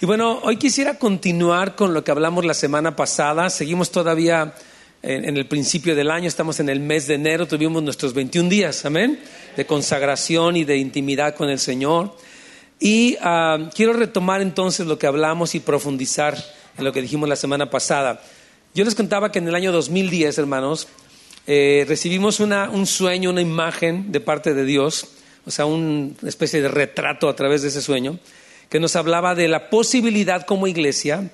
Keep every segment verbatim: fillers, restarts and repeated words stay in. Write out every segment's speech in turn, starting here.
Y bueno, hoy quisiera continuar con lo que hablamos la semana pasada. Seguimos todavía en, en el principio del año, estamos en el mes de enero, tuvimos nuestros veintiún días, amén, de consagración y de intimidad con el Señor. Y uh, quiero retomar entonces lo que hablamos y profundizar en lo que dijimos la semana pasada. Yo les contaba que en el año dos mil diez, hermanos, eh, recibimos una, un sueño, una imagen de parte de Dios, o sea, una especie de retrato a través de ese sueño, que nos hablaba de la posibilidad como iglesia,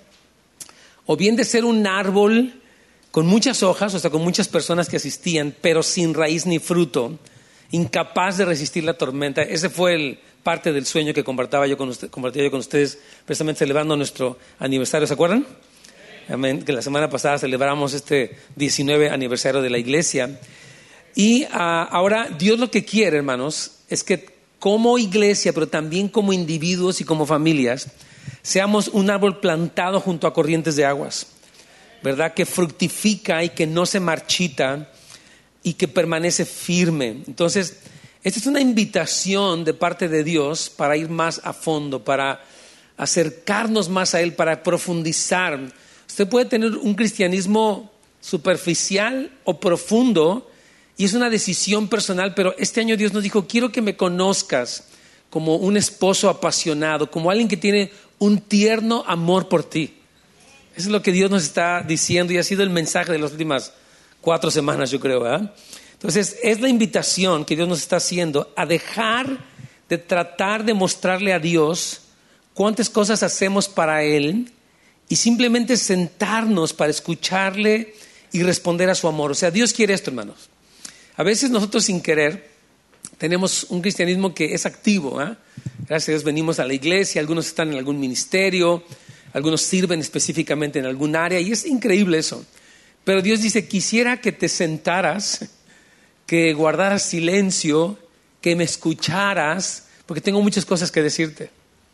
o bien de ser un árbol con muchas hojas, o sea, con muchas personas que asistían, pero sin raíz ni fruto, incapaz de resistir la tormenta. Ese fue el parte del sueño que compartía yo con, usted, compartía yo con ustedes, precisamente celebrando nuestro aniversario. ¿Se acuerdan? Amén. Que la semana pasada celebramos este diecinueve aniversario de la iglesia. Y uh, ahora Dios lo que quiere, hermanos, es que como iglesia, pero también como individuos y como familias, seamos un árbol plantado junto a corrientes de aguas, ¿verdad? Que fructifica y que no se marchita y que permanece firme. Entonces, esta es una invitación de parte de Dios para ir más a fondo, para acercarnos más a Él, para profundizar. Usted puede tener un cristianismo superficial o profundo, y es una decisión personal, pero este año Dios nos dijo, quiero que me conozcas como un esposo apasionado, como alguien que tiene un tierno amor por ti. Eso es lo que Dios nos está diciendo y ha sido el mensaje de las últimas cuatro semanas, yo creo, ¿verdad? Entonces, es la invitación que Dios nos está haciendo a dejar de tratar de mostrarle a Dios cuántas cosas hacemos para Él y simplemente sentarnos para escucharle y responder a su amor. O sea, Dios quiere esto, hermanos. A veces nosotros sin querer tenemos un cristianismo que es activo, ¿eh? Gracias a Dios venimos a la iglesia, algunos están en algún ministerio, algunos sirven específicamente en algún área y es increíble eso. Pero Dios dice, quisiera que te sentaras, que guardaras silencio, que me escucharas, porque tengo muchas cosas que decirte.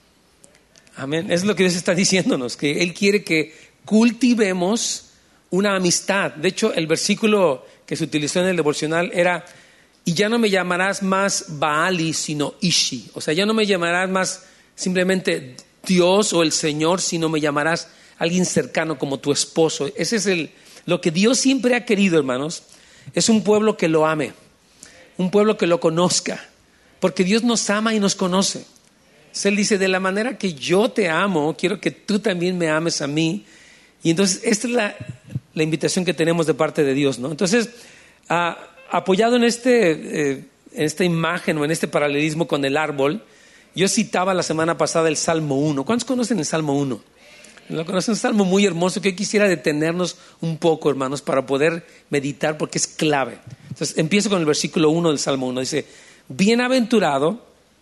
Amén. Es lo que Dios está diciéndonos, que Él quiere que cultivemos una amistad. De hecho, el versículo que se utilizó en el devocional era, y ya no me llamarás más Baali, sino Ishi. O sea, ya no me llamarás más simplemente Dios o el Señor, sino me llamarás alguien cercano como tu esposo. Ese es el, lo que Dios siempre ha querido, hermanos, es un pueblo que lo ame, un pueblo que lo conozca, porque Dios nos ama y nos conoce. Él dice, de la manera que yo te amo, quiero que tú también me ames a mí. Y entonces esta es la, la invitación que tenemos de parte de Dios, ¿no? Entonces, uh, apoyado en, este, eh, en esta imagen o en este paralelismo con el árbol, yo citaba la semana pasada el Salmo uno. ¿Cuántos conocen el Salmo uno? Lo conocen, un salmo muy hermoso que yo quisiera detenernos un poco, hermanos, para poder meditar porque es clave. Entonces, empiezo con el versículo uno del Salmo uno. Dice, bienaventurado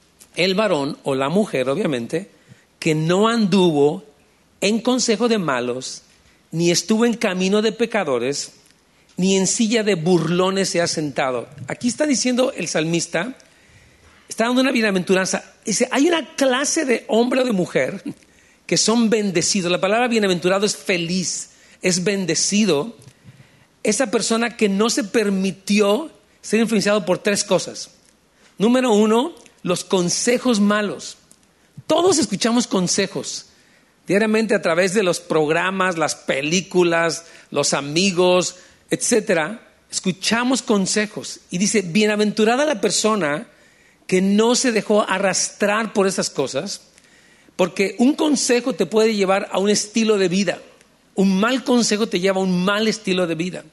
el varón o la mujer, obviamente, que no anduvo en consejo de malos, ni estuvo en camino de pecadores, ni en silla de burlones se ha sentado. Aquí está diciendo el salmista, está dando una bienaventuranza. Dice, hay una clase de hombre o de mujer que son bendecidos. La palabra bienaventurado es feliz, es bendecido. Esa persona que no se permitió ser influenciado por tres cosas. Número uno, los consejos malos. Todos escuchamos consejos diariamente a través de los programas, las películas, los amigos, etcétera. Escuchamos consejos y dice, bienaventurada la persona que no se dejó arrastrar por esas cosas, porque un consejo te puede llevar a un estilo de vida. Un mal consejo te lleva a un mal estilo de vida.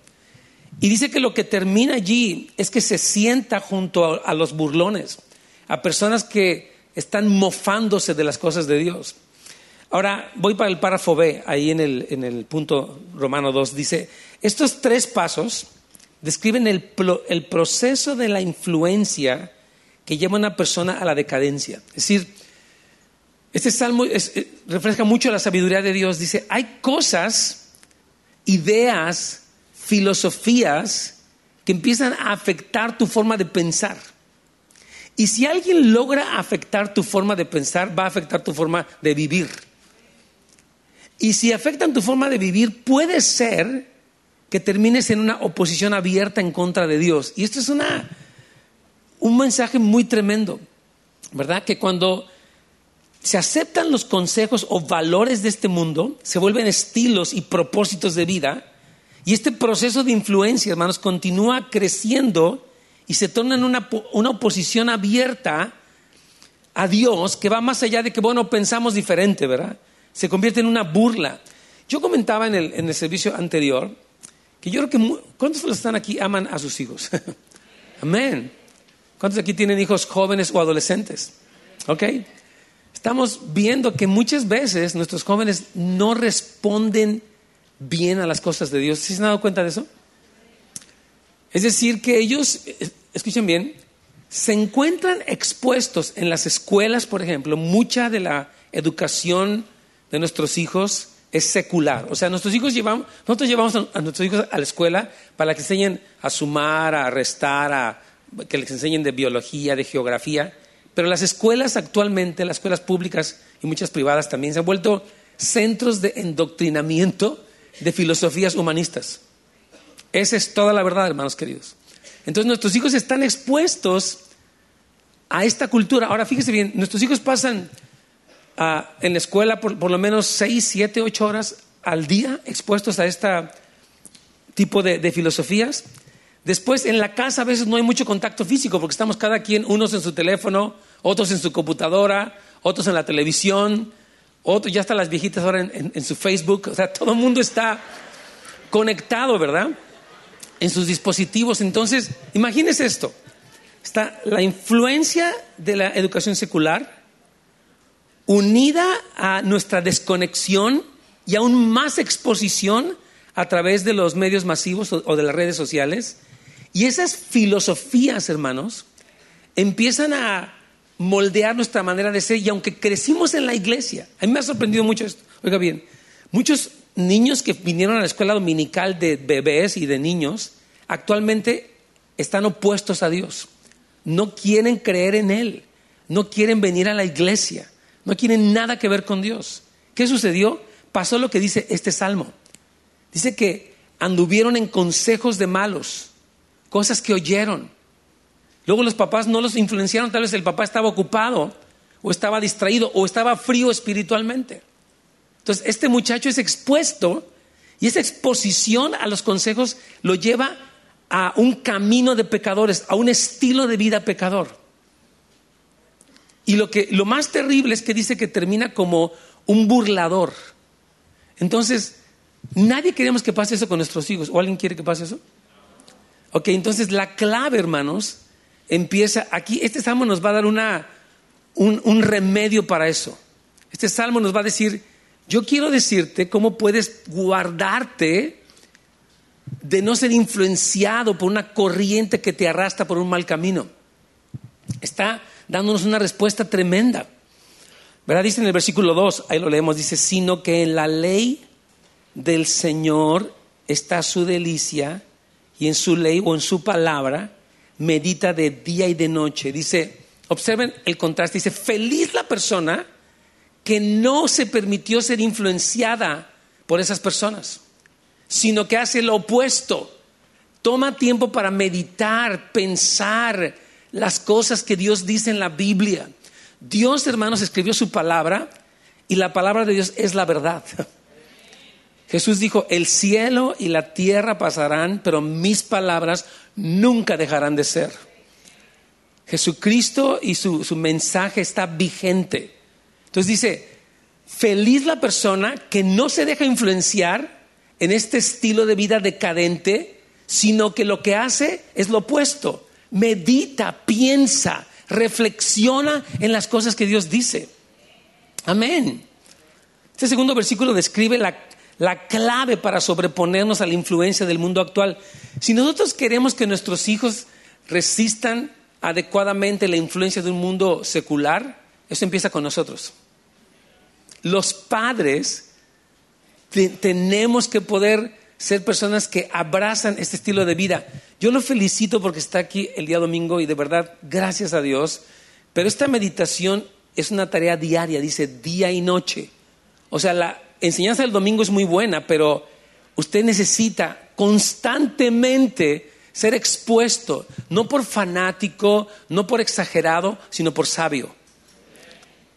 Y dice que lo que termina allí es que se sienta junto a, a los burlones, a personas que están mofándose de las cosas de Dios. Ahora voy para el párrafo B, ahí en el, en el punto Romano dos, dice, estos tres pasos describen el, el proceso de la influencia que lleva a una persona a la decadencia. Es decir, este salmo es, eh, refleja mucho la sabiduría de Dios. Dice, hay cosas, ideas, filosofías que empiezan a afectar tu forma de pensar. Y si alguien logra afectar tu forma de pensar, va a afectar tu forma de vivir. Y si afectan tu forma de vivir, puede ser que termines en una oposición abierta en contra de Dios. Y esto es una, un mensaje muy tremendo, ¿verdad? Que cuando se aceptan los consejos o valores de este mundo, se vuelven estilos y propósitos de vida, y este proceso de influencia, hermanos, continúa creciendo y se torna en una, una oposición abierta a Dios que va más allá de que, bueno, pensamos diferente, ¿verdad? Se convierte en una burla. Yo comentaba en el, en el servicio anterior que yo creo que, ¿cuántos de los que están aquí aman a sus hijos? Amén. ¿Cuántos de aquí tienen hijos jóvenes o adolescentes? ¿Ok? Estamos viendo que muchas veces nuestros jóvenes no responden bien a las cosas de Dios. ¿Sí se han dado cuenta de eso? Es decir, que ellos, escuchen bien, se encuentran expuestos en las escuelas, por ejemplo. Mucha de la educación de nuestros hijos es secular. O sea, nuestros hijos llevamos, nosotros llevamos a nuestros hijos a la escuela para que enseñen a sumar, a restar, a, que les enseñen de biología, de geografía. Pero las escuelas actualmente, las escuelas públicas y muchas privadas también, se han vuelto centros de endoctrinamiento de filosofías humanistas. Esa es toda la verdad, hermanos queridos. Entonces nuestros hijos están expuestos a esta cultura. Ahora fíjese bien, nuestros hijos pasan uh, en la escuela por, por lo menos seis, siete, ocho horas al día expuestos a este tipo de, de filosofías. Después en la casa a veces no hay mucho contacto físico porque estamos cada quien, unos en su teléfono, otros en su computadora, otros en la televisión, otros ya están las viejitas ahora en, en, en su Facebook. O sea, todo el mundo está conectado, ¿verdad? En sus dispositivos. Entonces, imagínense esto. Está la influencia de la educación secular unida a nuestra desconexión y aún más exposición a través de los medios masivos o, o de las redes sociales. Y esas filosofías, hermanos, empiezan a moldear nuestra manera de ser. Y aunque crecimos en la iglesia, a mí me ha sorprendido mucho esto. Oiga bien, muchos niños que vinieron a la escuela dominical de bebés y de niños, actualmente están opuestos a Dios. No quieren creer en Él. No quieren venir a la iglesia. No quieren nada que ver con Dios. ¿Qué sucedió? Pasó lo que dice este salmo. Dice que anduvieron en consejos de malos, cosas que oyeron. Luego los papás no los influenciaron. Tal vez el papá estaba ocupado o estaba distraído o estaba frío espiritualmente. Entonces este muchacho es expuesto y esa exposición a los consejos lo lleva a un camino de pecadores, a un estilo de vida pecador. Y lo, que, lo más terrible es que dice que termina como un burlador. Entonces, nadie queremos que pase eso con nuestros hijos. ¿O alguien quiere que pase eso? Ok, entonces la clave, hermanos, empieza aquí. Este salmo nos va a dar una, un, un remedio para eso. Este salmo nos va a decir, yo quiero decirte cómo puedes guardarte de no ser influenciado por una corriente que te arrastra por un mal camino. Está dándonos una respuesta tremenda. ¿Verdad? Dice en el versículo dos, ahí lo leemos, dice, sino que en la ley del Señor está su delicia y en su ley o en su palabra medita de día y de noche. Dice, observen el contraste, dice, feliz la persona que no se permitió ser influenciada por esas personas, sino que hace lo opuesto. Toma tiempo para meditar, pensar las cosas que Dios dice en la Biblia. Dios, hermanos, escribió su palabra y la palabra de Dios es la verdad. Jesús dijo, el cielo y la tierra pasarán, pero mis palabras nunca dejarán de ser. Jesucristo y su, su mensaje está vigente. Entonces dice, feliz la persona que no se deja influenciar en este estilo de vida decadente, sino que lo que hace es lo opuesto. Medita, piensa, reflexiona en las cosas que Dios dice. Amén. Este segundo versículo describe la, la clave para sobreponernos a la influencia del mundo actual. Si nosotros queremos que nuestros hijos resistan adecuadamente la influencia de un mundo secular, eso empieza con nosotros. Los padres te, tenemos que poder ser personas que abrazan este estilo de vida. Yo lo felicito porque está aquí el día domingo y de verdad, gracias a Dios. Pero esta meditación es una tarea diaria, dice día y noche. O sea, la enseñanza del domingo es muy buena, pero usted necesita constantemente ser expuesto, no por fanático, no por exagerado, sino por sabio.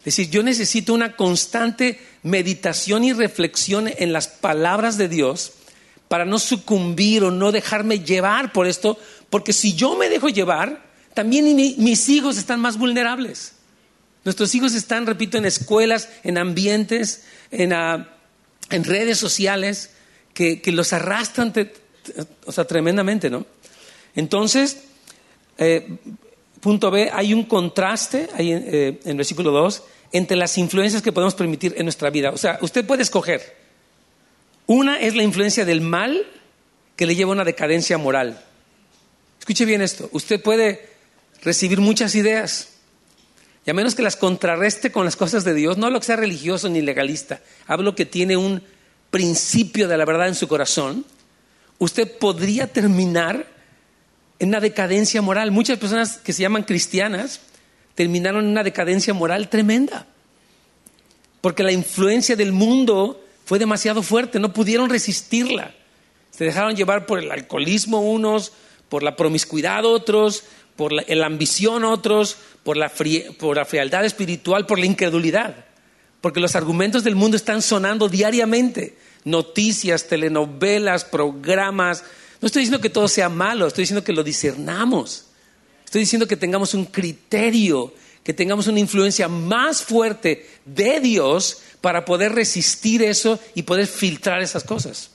Es decir, yo necesito una constante meditación y reflexión en las palabras de Dios para no sucumbir o no dejarme llevar por esto, porque si yo me dejo llevar, también mi, mis hijos están más vulnerables. Nuestros hijos están, repito, en escuelas, en ambientes, en, uh, en redes sociales que, que los arrastran, te, te, o sea, tremendamente, ¿no? Entonces, eh, punto B, hay un contraste ahí en, eh, en versículo dos entre las influencias que podemos permitir en nuestra vida. O sea, usted puede escoger. Una es la influencia del mal que le lleva a una decadencia moral. Escuche bien esto. Usted puede recibir muchas ideas y a menos que las contrarreste con las cosas de Dios, no lo que sea religioso ni legalista, hablo que tiene un principio de la verdad en su corazón, usted podría terminar en una decadencia moral. Muchas personas que se llaman cristianas terminaron en una decadencia moral tremenda porque la influencia del mundo fue demasiado fuerte, no pudieron resistirla. Se dejaron llevar por el alcoholismo unos, por la promiscuidad otros, por la, la ambición otros, por la, frie, por la frialdad espiritual, por la incredulidad. Porque los argumentos del mundo están sonando diariamente. Noticias, telenovelas, programas. No estoy diciendo que todo sea malo, estoy diciendo que lo discernamos. Estoy diciendo que tengamos un criterio, que tengamos una influencia más fuerte de Dios para poder resistir eso y poder filtrar esas cosas.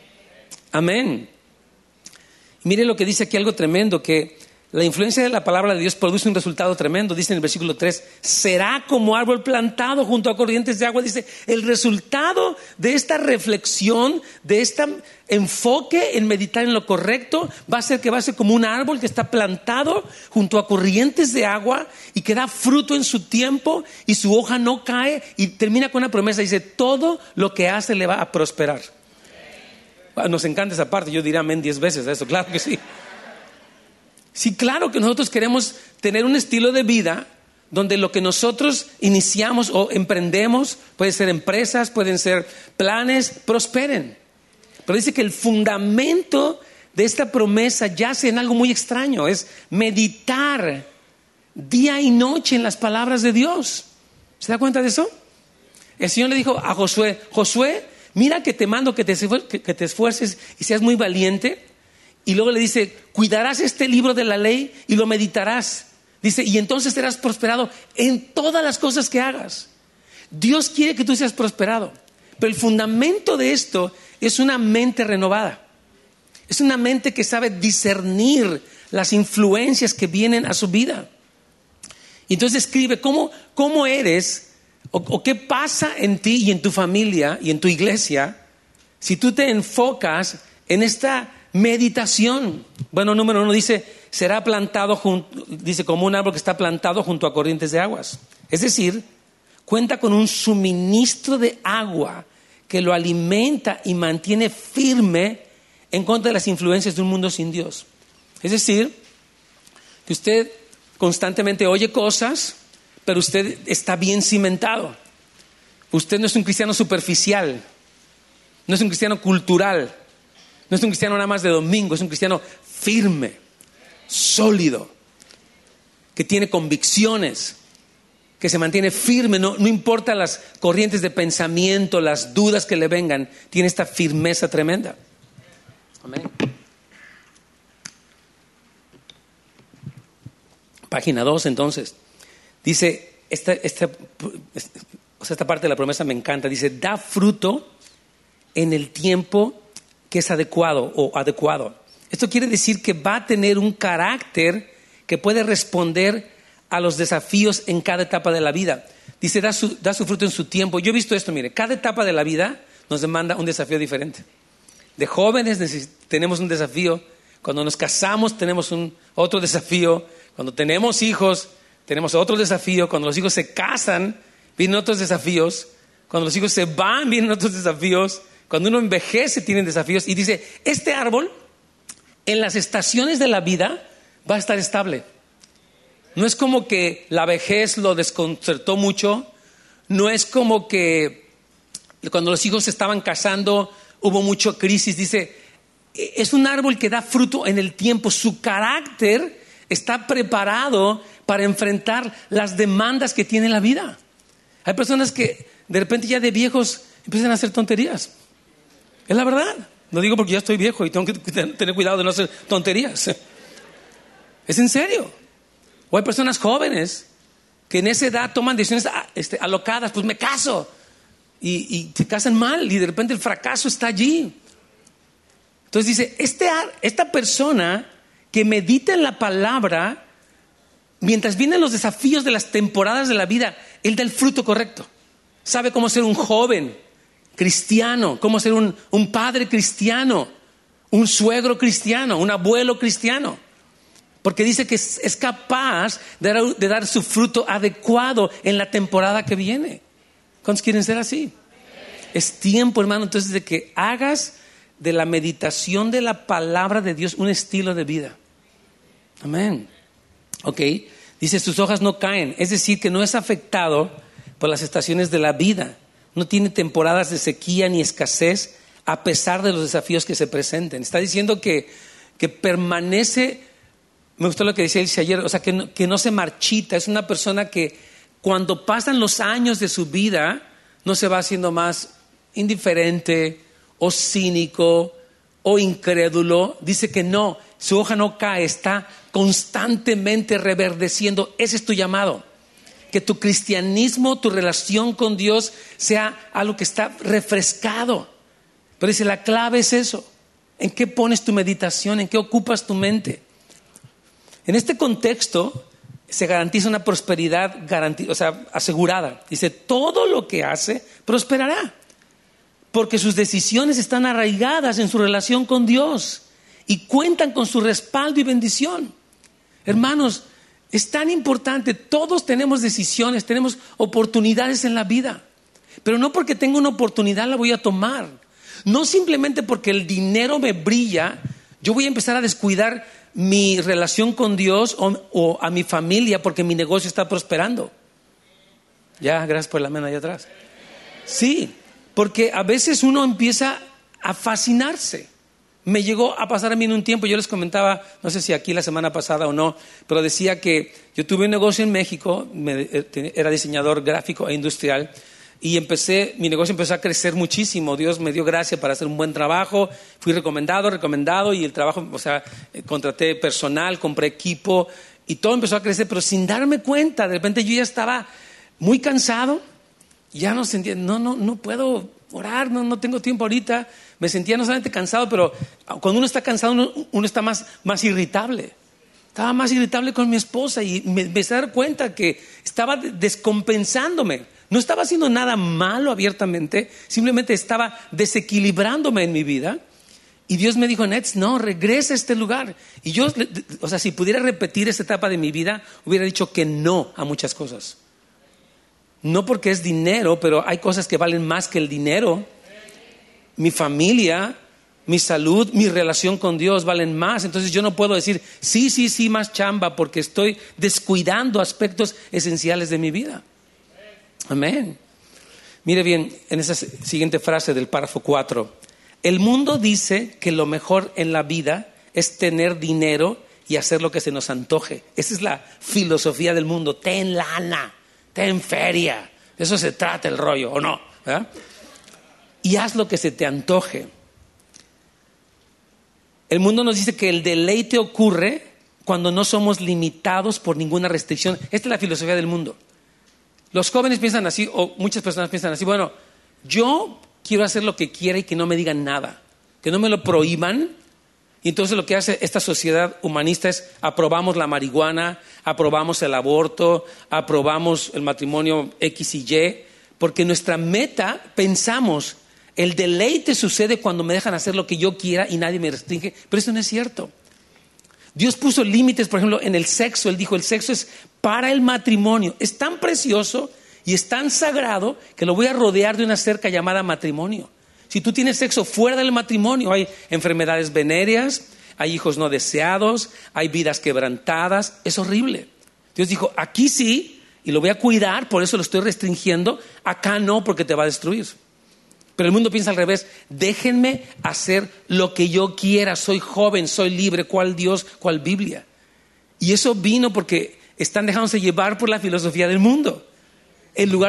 Amén. Mire lo que dice aquí, algo tremendo, que la influencia de la palabra de Dios produce un resultado tremendo. Dice en el versículo tres, será como árbol plantado junto a corrientes de agua. Dice, el resultado de esta reflexión, de este enfoque en meditar en lo correcto, va a ser que va a ser como un árbol que está plantado junto a corrientes de agua y que da fruto en su tiempo y su hoja no cae, y termina con una promesa. Dice, todo lo que hace le va a prosperar. Nos encanta esa parte, yo diría amén diez veces a eso, claro que sí. Sí, claro que nosotros queremos tener un estilo de vida donde lo que nosotros iniciamos o emprendemos, pueden ser empresas, pueden ser planes, prosperen. Pero dice que el fundamento de esta promesa yace en algo muy extraño, es meditar día y noche en las palabras de Dios. ¿Se da cuenta de eso? El Señor le dijo a Josué, Josué, mira que te mando que te, que te esfuerces y seas muy valiente. Y luego le dice, cuidarás este libro de la ley y lo meditarás. Dice, y entonces serás prosperado en todas las cosas que hagas. Dios quiere que tú seas prosperado. Pero el fundamento de esto es una mente renovada. Es una mente que sabe discernir las influencias que vienen a su vida. Y entonces escribe, ¿cómo, cómo eres o, o qué pasa en ti y en tu familia y en tu iglesia si tú te enfocas en esta meditación? Bueno, número uno dice, será plantado junto, dice como un árbol que está plantado junto a corrientes de aguas. Es decir, cuenta con un suministro de agua que lo alimenta y mantiene firme en contra de las influencias de un mundo sin Dios. Es decir, que usted constantemente oye cosas, pero usted está bien cimentado. Usted no es un cristiano superficial, no es un cristiano cultural. No es un cristiano nada más de domingo, es un cristiano firme, sólido, que tiene convicciones, que se mantiene firme, no, no importa las corrientes de pensamiento, las dudas que le vengan, tiene esta firmeza tremenda. Amén. Página dos, entonces, dice, esta, esta, o sea, esta parte de la promesa me encanta, dice, da fruto en el tiempo que es adecuado o adecuado. Esto quiere decir que va a tener un carácter que puede responder a los desafíos en cada etapa de la vida. Dice, da su, da su fruto en su tiempo. Yo he visto esto, mire, cada etapa de la vida nos demanda un desafío diferente. De jóvenes neces- tenemos un desafío, cuando nos casamos tenemos un, otro desafío, cuando tenemos hijos tenemos otro desafío, cuando los hijos se casan vienen otros desafíos, cuando los hijos se van vienen otros desafíos. Cuando uno envejece tienen desafíos. Y dice, este árbol en las estaciones de la vida va a estar estable. No es como que la vejez lo desconcertó mucho. No es como que cuando los hijos se estaban casando hubo mucha crisis. Dice, es un árbol que da fruto en el tiempo. Su carácter está preparado para enfrentar las demandas que tiene la vida. Hay personas que de repente ya de viejos empiezan a hacer tonterías. Es la verdad. No digo porque ya estoy viejo y tengo que tener cuidado de no hacer tonterías. Es en serio. O hay personas jóvenes que en esa edad toman decisiones este, alocadas. Pues me caso. Y, y se casan mal y de repente el fracaso está allí. Entonces dice, este, esta persona que medita en la palabra, mientras vienen los desafíos de las temporadas de la vida, él da el fruto correcto. Sabe cómo ser un joven cristiano, cómo ser un, un padre cristiano, un suegro cristiano, un abuelo cristiano. Porque dice que es, es capaz de dar, de dar su fruto adecuado en la temporada que viene. ¿Cuántos quieren ser así? Es tiempo, hermano, entonces de que hagas de la meditación de la palabra de Dios un estilo de vida. Amén. Ok, dice, sus hojas no caen. Es decir, que no es afectado por las estaciones de la vida. No tiene temporadas de sequía ni escasez a pesar de los desafíos que se presenten. Está diciendo que, que permanece, me gustó lo que decía Elsie ayer, o sea, que no, que no se marchita. Es una persona que cuando pasan los años de su vida no se va haciendo más indiferente o cínico o incrédulo. Dice que no, su hoja no cae, está constantemente reverdeciendo. Ese es tu llamado. Que tu cristianismo, tu relación con Dios sea algo que está refrescado. Pero dice, la clave es eso. ¿En qué pones tu meditación? ¿En qué ocupas tu mente? En este contexto se garantiza una prosperidad garanti- o sea, asegurada. Dice, todo lo que hace prosperará. Porque sus decisiones están arraigadas en su relación con Dios y cuentan con su respaldo y bendición. Hermanos, es tan importante. Todos tenemos decisiones, tenemos oportunidades en la vida. Pero no porque tenga una oportunidad la voy a tomar. No simplemente porque el dinero me brilla, yo voy a empezar a descuidar mi relación con Dios o, o a mi familia porque mi negocio está prosperando. Ya, gracias por la mano allá atrás. Sí, porque a veces uno empieza a fascinarse. Me llegó a pasar a mí en un tiempo, yo les comentaba, no sé si aquí la semana pasada o no, pero decía que yo tuve un negocio en México, me, era diseñador gráfico e industrial, y empecé, mi negocio empezó a crecer muchísimo. Dios me dio gracia para hacer un buen trabajo, fui recomendado, recomendado, y el trabajo, o sea, contraté personal, compré equipo, y todo empezó a crecer, pero sin darme cuenta. De repente yo ya estaba muy cansado, ya no sentía, no, no, no puedo orar, no, no tengo tiempo ahorita. Me sentía no solamente cansado, pero cuando uno está cansado, uno, uno está más, más irritable. Estaba más irritable con mi esposa y me empecé a dar cuenta que estaba descompensándome. No estaba haciendo nada malo abiertamente, simplemente estaba desequilibrándome en mi vida. Y Dios me dijo, Nets, no, regresa a este lugar. Y yo, o sea, si pudiera repetir esta etapa de mi vida, hubiera dicho que no a muchas cosas. No porque es dinero, pero hay cosas que valen más que el dinero. Mi familia, mi salud, mi relación con Dios valen más. Entonces yo no puedo decir, sí, sí, sí, más chamba, porque estoy descuidando aspectos esenciales de mi vida. Amén. Mire bien, en esa siguiente frase del párrafo cuatro. El mundo dice que lo mejor en la vida es tener dinero y hacer lo que se nos antoje. Esa es la filosofía del mundo. Ten lana, ten feria. De eso se trata el rollo, ¿o no? ¿Verdad? Y haz lo que se te antoje. El mundo nos dice que el deleite ocurre cuando no somos limitados por ninguna restricción. Esta es la filosofía del mundo. Los jóvenes piensan así, o muchas personas piensan así, bueno, yo quiero hacer lo que quiera y que no me digan nada, que no me lo prohíban. Y entonces lo que hace esta sociedad humanista es aprobamos la marihuana, aprobamos el aborto, aprobamos el matrimonio X y Y, porque nuestra meta, pensamos, el deleite sucede cuando me dejan hacer lo que yo quiera y nadie me restringe, pero eso no es cierto. Dios puso límites, por ejemplo, en el sexo. Él dijo, el sexo es para el matrimonio. Es tan precioso y es tan sagrado que lo voy a rodear de una cerca llamada matrimonio. Si tú tienes sexo fuera del matrimonio, hay enfermedades venéreas, hay hijos no deseados, hay vidas quebrantadas. Es horrible. Dios dijo, aquí sí, y lo voy a cuidar, por eso lo estoy restringiendo. Acá no, porque te va a destruir. Pero el mundo piensa al revés. Déjenme hacer lo que yo quiera. Soy joven, soy libre. ¿Cuál Dios? ¿Cuál Biblia? Y eso vino porque están dejándose llevar por la filosofía del mundo. En lugar de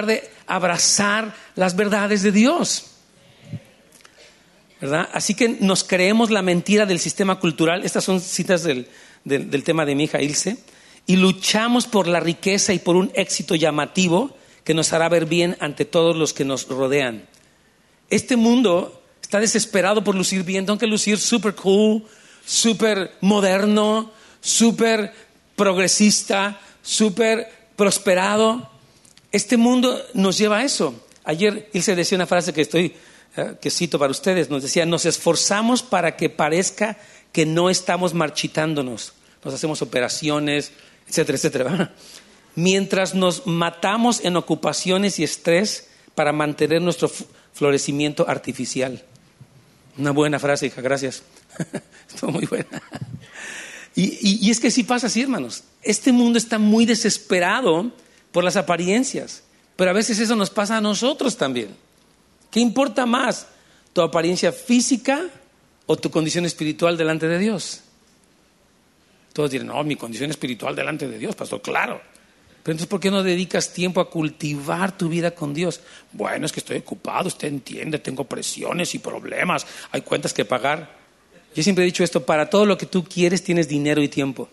abrazar las verdades de Dios, ¿verdad? Así que nos creemos la mentira del sistema cultural. Estas son citas del, del, del tema de mi hija Ilse. Y luchamos por la riqueza y por un éxito llamativo que nos hará ver bien ante todos los que nos rodean. Este mundo está desesperado por lucir bien. Tengo que lucir súper cool, súper moderno, súper progresista, súper prosperado. Este mundo nos lleva a eso. Ayer Ilse decía una frase que estoy, eh, que cito para ustedes. Nos decía: nos esforzamos para que parezca que no estamos marchitándonos. Nos hacemos operaciones, etcétera, etcétera. Mientras nos matamos en ocupaciones y estrés para mantener nuestro florecimiento artificial. Una buena frase, hija, gracias. Estuvo muy buena. Y, y, y es que sí pasa así, hermanos. Este mundo está muy desesperado por las apariencias, pero a veces eso nos pasa a nosotros también. ¿Qué importa más? ¿Tu apariencia física o tu condición espiritual delante de Dios? Todos dirán: no, mi condición espiritual delante de Dios, pastor, claro. Pero entonces, ¿por qué no dedicas tiempo a cultivar tu vida con Dios? Bueno, es que estoy ocupado, usted entiende, tengo presiones y problemas, hay cuentas que pagar. Yo siempre he dicho esto: para todo lo que tú quieres tienes dinero y tiempo.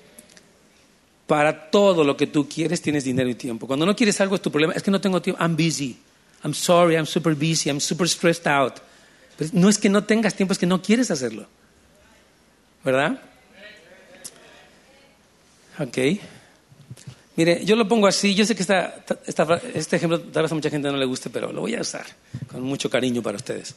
Para todo lo que tú quieres tienes dinero y tiempo. Cuando no quieres algo es tu problema: es que no tengo tiempo, I'm busy, I'm sorry, I'm super busy, I'm super stressed out. Pero no es que no tengas tiempo, es que no quieres hacerlo, ¿verdad? Ok. Mire, yo lo pongo así. Yo sé que esta, esta, este ejemplo tal vez a mucha gente no le guste, pero lo voy a usar con mucho cariño para ustedes.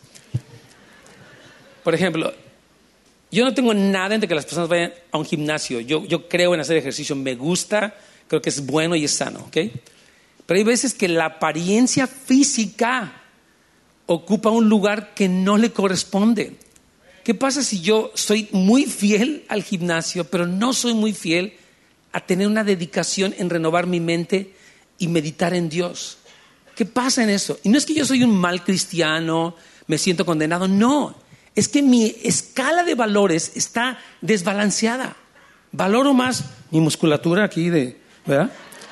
Por ejemplo, yo no tengo nada entre que las personas vayan a un gimnasio. Yo, yo creo en hacer ejercicio, me gusta, creo que es bueno y es sano, ¿ok? Pero hay veces que la apariencia física ocupa un lugar que no le corresponde. ¿Qué pasa si yo soy muy fiel al gimnasio, pero no soy muy fiel a tener una dedicación en renovar mi mente y meditar en Dios? ¿Qué pasa en eso? Y no es que yo soy un mal cristiano, me siento condenado, no. Es que mi escala de valores está desbalanceada. Valoro más mi musculatura aquí, de, ¿verdad?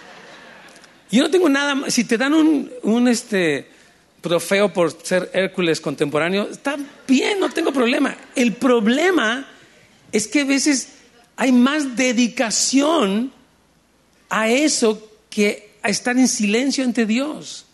Yo no tengo nada. Si te dan un, un este, trofeo por ser Hércules contemporáneo, está bien, no tengo problema. El problema es que a veces hay más dedicación a eso que a estar en silencio ante Dios.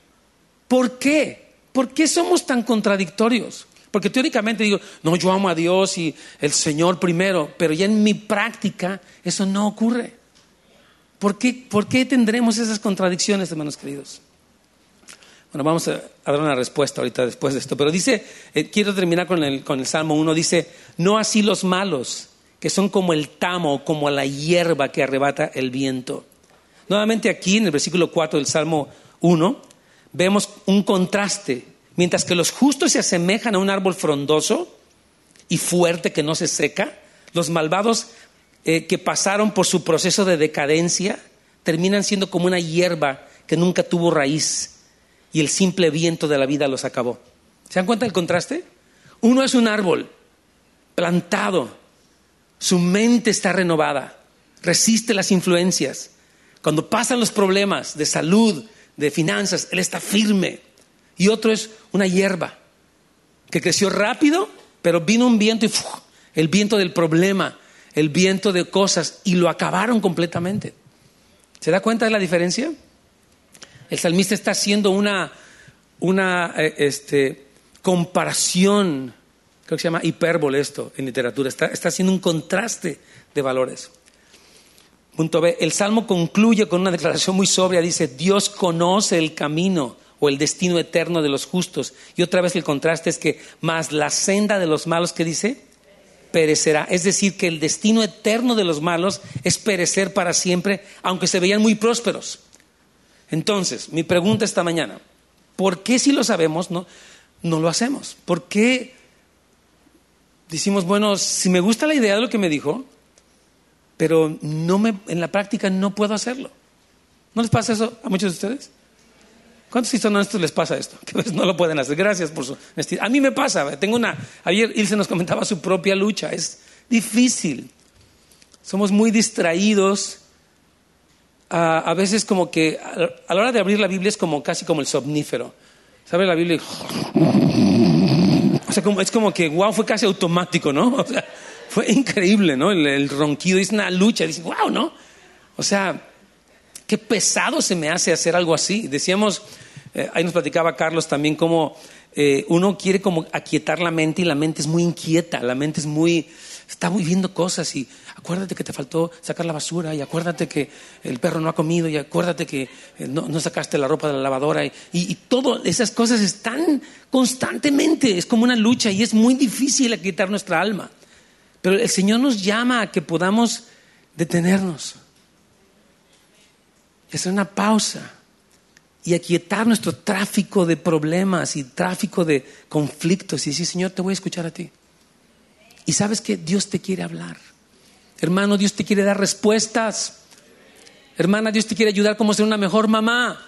¿Por qué? ¿Por qué somos tan contradictorios? Porque teóricamente digo: no, yo amo a Dios y el Señor primero, pero ya en mi práctica eso no ocurre. ¿Por qué, por qué tendremos esas contradicciones, hermanos queridos? Bueno, vamos a, a dar una respuesta ahorita después de esto. Pero dice, eh, quiero terminar con el, con el Salmo uno, dice: no así los malos, que son como el tamo, como la hierba que arrebata el viento. Nuevamente aquí en el versículo cuatro del Salmo uno vemos un contraste. Mientras que los justos se asemejan a un árbol frondoso y fuerte que no se seca, los malvados eh, que pasaron por su proceso de decadencia terminan siendo como una hierba que nunca tuvo raíz y el simple viento de la vida los acabó. ¿Se dan cuenta del contraste? Uno es un árbol plantado, su mente está renovada, resiste las influencias. Cuando pasan los problemas de salud, de finanzas, él está firme. Y otro es una hierba que creció rápido, pero vino un viento y ¡fuf! El viento del problema, el viento de cosas, y lo acabaron completamente. ¿Se da cuenta de la diferencia? El salmista está haciendo una, una eh, este, comparación, creo que se llama hipérbole esto en literatura, está, está haciendo un contraste de valores. Punto B, el Salmo concluye con una declaración muy sobria, dice: Dios conoce el camino o el destino eterno de los justos. Y otra vez el contraste es que más la senda de los malos, ¿qué dice? Perecerá. Es decir, que el destino eterno de los malos es perecer para siempre, aunque se veían muy prósperos. Entonces, mi pregunta esta mañana: ¿por qué si lo sabemos no, no lo hacemos? ¿Por qué decimos, bueno, si me gusta la idea de lo que me dijo, pero no me, en la prácca no puedo hacerlo? ¿No les pasa eso a muchos de ustedes? ¿Cuántos si son honestos les pasa esto? Que no lo pueden hacer. Gracias por su honestidad. A mí me pasa. Tengo una. Ayer Ilse nos comentaba su propia lucha. Es difícil. Somos muy distraídos a, a veces como que a, a la hora de abrir la Biblia es como casi como el somnífero. Se abre la Biblia y... O sea, como, es como que, wow, fue casi automático, ¿no? O sea, fue increíble, ¿no? El, el ronquido es una lucha. Dice, wow, ¿no? O sea, qué pesado se me hace hacer algo así. Decíamos, eh, ahí nos platicaba Carlos también cómo eh, uno quiere como aquietar la mente y la mente es muy inquieta, la mente es muy... Está muy viendo cosas y acuérdate que te faltó sacar la basura y acuérdate que el perro no ha comido y acuérdate que no, no sacaste la ropa de la lavadora y, y, y todas esas cosas están constantemente, es como una lucha y es muy difícil aquietar nuestra alma. Pero el Señor nos llama a que podamos detenernos, hacer una pausa y aquietar nuestro tráfico de problemas y tráfico de conflictos y decir, Señor, te voy a escuchar a ti. Y sabes que Dios te quiere hablar. Hermano, Dios te quiere dar respuestas. Hermana, Dios te quiere ayudar cómo ser una mejor mamá.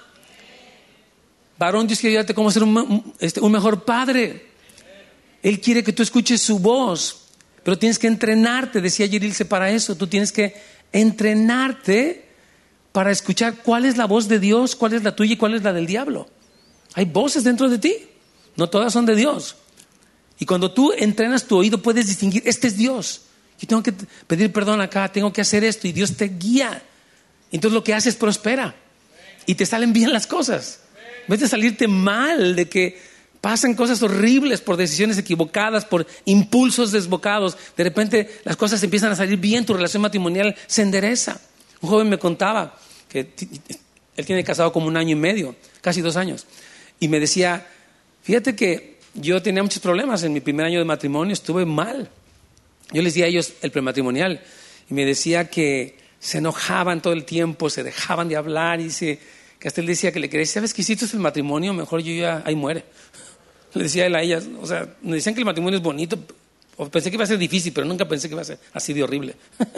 Varón, Dios quiere ayudarte cómo ser un, un, este, un mejor padre. Él quiere que tú escuches su voz. Pero tienes que entrenarte, decía Yerilce, para eso. Tú tienes que entrenarte para escuchar cuál es la voz de Dios, cuál es la tuya y cuál es la del diablo. Hay voces dentro de ti. No todas son de Dios. Y cuando tú entrenas tu oído puedes distinguir, este es Dios. Yo tengo que pedir perdón acá, tengo que hacer esto y Dios te guía. Entonces lo que haces prospera y te salen bien las cosas. En vez de salirte mal, de que pasan cosas horribles por decisiones equivocadas, por impulsos desbocados, de repente las cosas empiezan a salir bien, tu relación matrimonial se endereza. Un joven me contaba que él tiene casado como un año y medio, casi dos años, y me decía, fíjate que yo tenía muchos problemas en mi primer año de matrimonio, estuve mal. Yo les di a ellos el prematrimonial y me decía que se enojaban todo el tiempo, se dejaban de hablar y dice, que hasta él decía que le quería, ¿sabes qué? Si esto es el matrimonio, mejor yo ya, ahí muere. Le decía él a ellas, o sea, me decían que el matrimonio es bonito, o pensé que iba a ser difícil, pero nunca pensé que iba a ser así de horrible.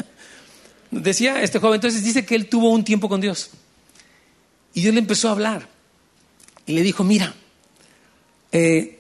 Decía este joven, entonces dice que él tuvo un tiempo con Dios y Dios le empezó a hablar y le dijo, mira, eh,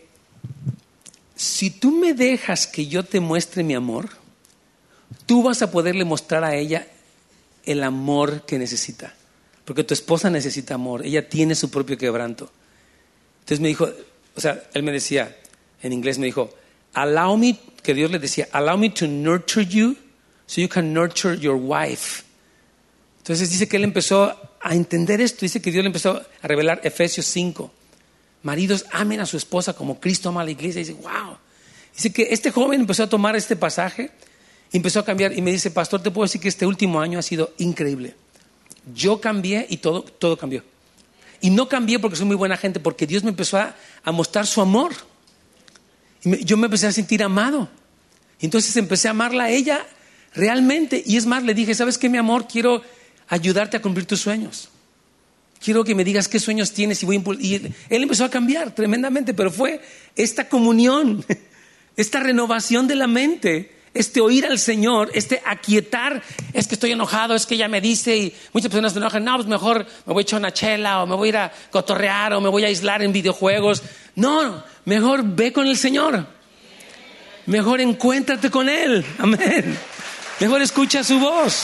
si tú me dejas que yo te muestre mi amor, tú vas a poderle mostrar a ella el amor que necesita. Porque tu esposa necesita amor, ella tiene su propio quebranto. Entonces me dijo, o sea, él me decía, en inglés me dijo, allow me, que Dios le decía, allow me to nurture you so you can nurture your wife. Entonces dice que él empezó a entender esto, dice que Dios le empezó a revelar Efesios cinco. Maridos, amen a su esposa como Cristo ama a la iglesia. Y dice, wow. Dice que este joven empezó a tomar este pasaje y empezó a cambiar. Y me dice, pastor, te puedo decir que este último año ha sido increíble. Yo cambié y todo, todo cambió. Y no cambié porque soy muy buena gente, porque Dios me empezó a, a mostrar su amor. Y me, yo me empecé a sentir amado. Y entonces empecé a amarla a ella realmente. Y es más, le dije, ¿sabes qué, mi amor? Quiero ayudarte a cumplir tus sueños. Quiero que me digas qué sueños tienes y voy a impul-. Y él, él empezó a cambiar tremendamente, pero fue esta comunión, esta renovación de la mente, este oír al Señor, este aquietar, es que estoy enojado, es que ella me dice, y muchas personas se enojan, no, pues mejor me voy a echar una chela o me voy a ir a cotorrear o me voy a aislar en videojuegos. No, mejor ve con el Señor, mejor encuéntrate con Él, amén, mejor escucha su voz.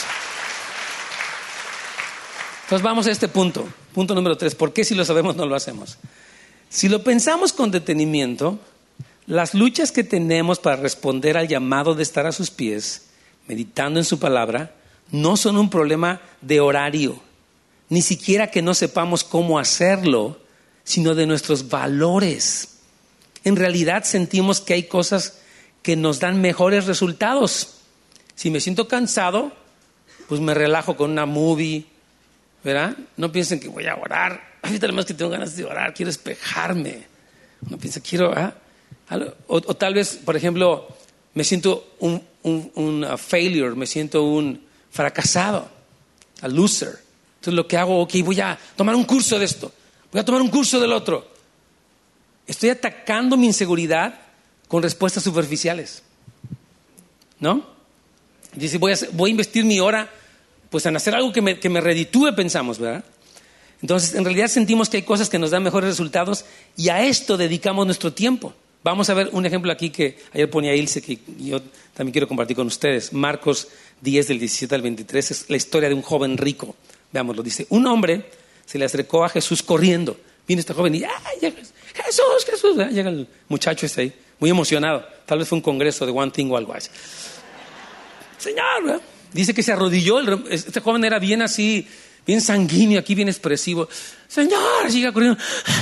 Entonces vamos a este punto, punto número tres. ¿Por qué si lo sabemos no lo hacemos? Si lo pensamos con detenimiento, las luchas que tenemos para responder al llamado de estar a sus pies, meditando en su palabra, no son un problema de horario, ni siquiera que no sepamos cómo hacerlo, sino de nuestros valores. En realidad sentimos que hay cosas que nos dan mejores resultados. Si me siento cansado, pues me relajo con una movie, ¿verdad? No piensen que voy a orar. Ahorita más que tengo ganas de orar, quiero espejarme. No piensa, quiero... ¿ah? O, o tal vez, por ejemplo, me siento un, un, un failure, me siento un fracasado, a loser. Entonces lo que hago, ok, voy a tomar un curso de esto, voy a tomar un curso del otro. Estoy atacando mi inseguridad con respuestas superficiales, ¿no? Dice, voy a, voy a investir mi hora pues en hacer algo que me, que me reditúe, pensamos, ¿verdad? Entonces, en realidad sentimos que hay cosas que nos dan mejores resultados y a esto dedicamos nuestro tiempo. Vamos a ver un ejemplo aquí que ayer ponía Ilse, que yo también quiero compartir con ustedes. Marcos diez, del diecisiete al veintitrés, es la historia de un joven rico. Veámoslo, dice, un hombre se le acercó a Jesús corriendo. Viene este joven y, ¡ay, llega Jesús, Jesús! ¿Eh? Llega el muchacho este ahí, muy emocionado. Tal vez fue un congreso de One Thing o algo así. Señor, ¿eh? Dice que se arrodilló. Este joven era bien así, bien sanguíneo, aquí bien expresivo. Señor, sigue corriendo.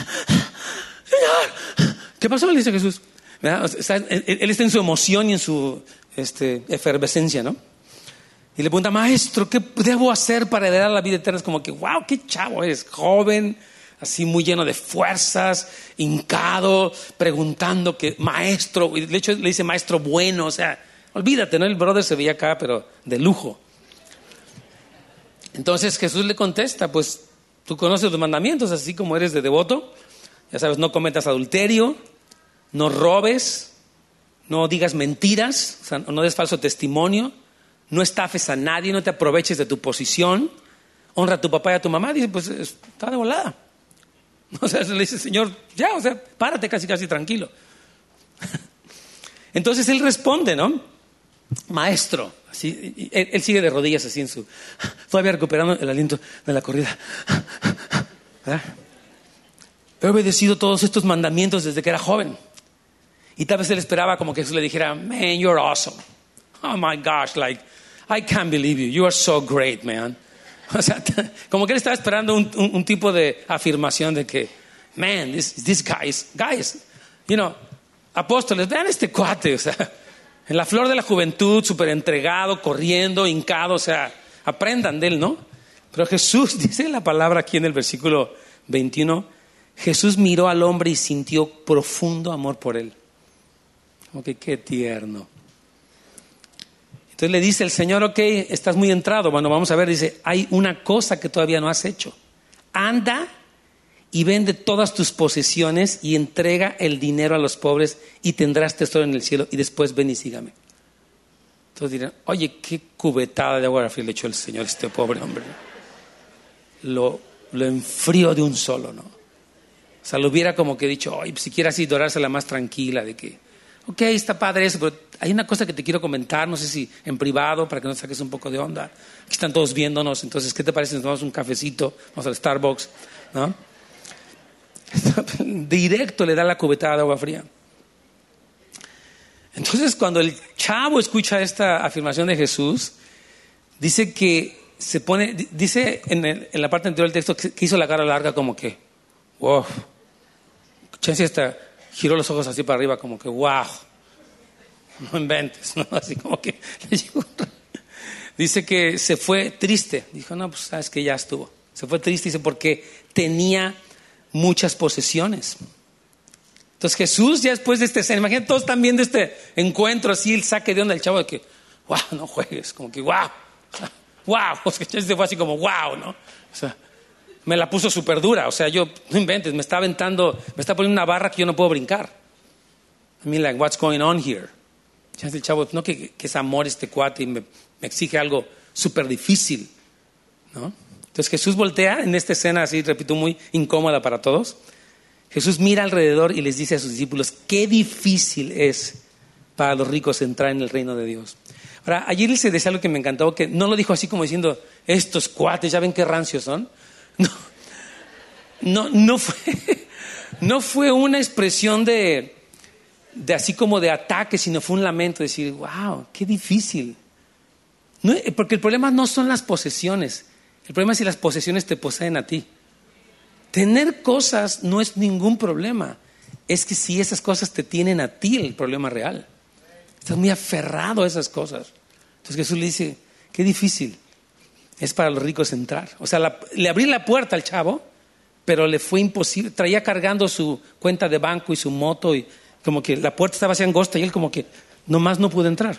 Señor, ¿qué pasó? Le dice Jesús. O sea, él, él está en su emoción y en su este, efervescencia, ¿no? Y le pregunta, maestro, ¿qué debo hacer para heredar la vida eterna? Es como que, wow, qué chavo eres, joven, así muy lleno de fuerzas, hincado, preguntando que maestro, de hecho le dice maestro bueno, o sea, olvídate, ¿no? El brother se veía acá, pero de lujo. Entonces Jesús le contesta, pues tú conoces los mandamientos, así como eres de devoto, ya sabes, no cometas adulterio, no robes, no digas mentiras, o sea, no des falso testimonio, no estafes a nadie, no te aproveches de tu posición, honra a tu papá y a tu mamá. Dice, pues está de volada. O sea, le dice, Señor, ya, o sea, párate casi, casi tranquilo. Entonces él responde, ¿no? Maestro, así, él, él sigue de rodillas así en su, todavía recuperando el aliento de la corrida. ¿Verdad? He obedecido todos estos mandamientos desde que era joven. Y tal vez él esperaba como que Jesús le dijera, man, you're awesome. Oh my gosh, like, I can't believe you. You are so great, man. O sea, como que él estaba esperando un, un, un tipo de afirmación de que, man, this, this guys, guys, you know, apóstoles, vean este cuate, o sea, en la flor de la juventud, súper entregado, corriendo, hincado, o sea, aprendan de él, ¿no? Pero Jesús, dice la palabra aquí en el versículo veintiuno, Jesús miró al hombre y sintió profundo amor por él. Como que qué tierno. Entonces le dice el Señor, ok, estás muy entrado. Bueno, vamos a ver, dice, hay una cosa que todavía no has hecho. Anda y vende todas tus posesiones y entrega el dinero a los pobres y tendrás tesoro en el cielo y después ven y sígame. Entonces dirán, oye, qué cubetada de agua fría le echó el Señor a este pobre hombre. Lo, lo enfrió de un solo, ¿no? O sea, lo hubiera como que dicho, oye, si quieres así dorársela más tranquila de que, ok, está padre eso, pero hay una cosa que te quiero comentar, no sé si en privado, para que nos saques un poco de onda. Aquí están todos viéndonos, entonces, ¿qué te parece si nos tomamos un cafecito? Vamos al Starbucks, ¿no? Directo le da la cubetada de agua fría. Entonces, cuando el chavo escucha esta afirmación de Jesús, dice que se pone, dice en, el, en la parte anterior del texto que hizo la cara larga como que, wow. Chance hasta giró los ojos así para arriba como que, wow. No inventes, ¿no? Así como que le llegó. Dice que se fue triste. Dijo, no, pues sabes que ya estuvo. Se fue triste, dice, porque tenía muchas posesiones. Entonces Jesús, ya después de este escena, imagínate, todos están viendo este encuentro así, el saque de onda del chavo de que, wow, no juegues, como que, wow, o sea, wow, o sea, se fue así como, wow, ¿no? O sea, me la puso súper dura, o sea, yo, no inventes, me está aventando, me está poniendo una barra que yo no puedo brincar. I mean, like, what's going on here? Ya el chavo, no, que, que es amor este cuate y me, me exige algo súper difícil, ¿no? Entonces Jesús voltea en esta escena así, repito, muy incómoda para todos. Jesús mira alrededor y les dice a sus discípulos, qué difícil es para los ricos entrar en el reino de Dios. Ahora, ayer les decía algo que me encantó, que no lo dijo así como diciendo, estos cuates, ya ven qué rancios son. No, no, no fue, no fue una expresión de, de así como de ataque, sino fue un lamento, decir, wow, qué difícil. No, porque el problema no son las posesiones, el problema es si las posesiones te poseen a ti. Tener cosas no es ningún problema, es que si esas cosas te tienen a ti el problema real. Estás muy aferrado a esas cosas. Entonces Jesús le dice, qué difícil es para los ricos entrar. O sea, la, le abrí la puerta al chavo, pero le fue imposible. Traía cargando su cuenta de banco y su moto y como que la puerta estaba así angosta y él como que nomás no pudo entrar.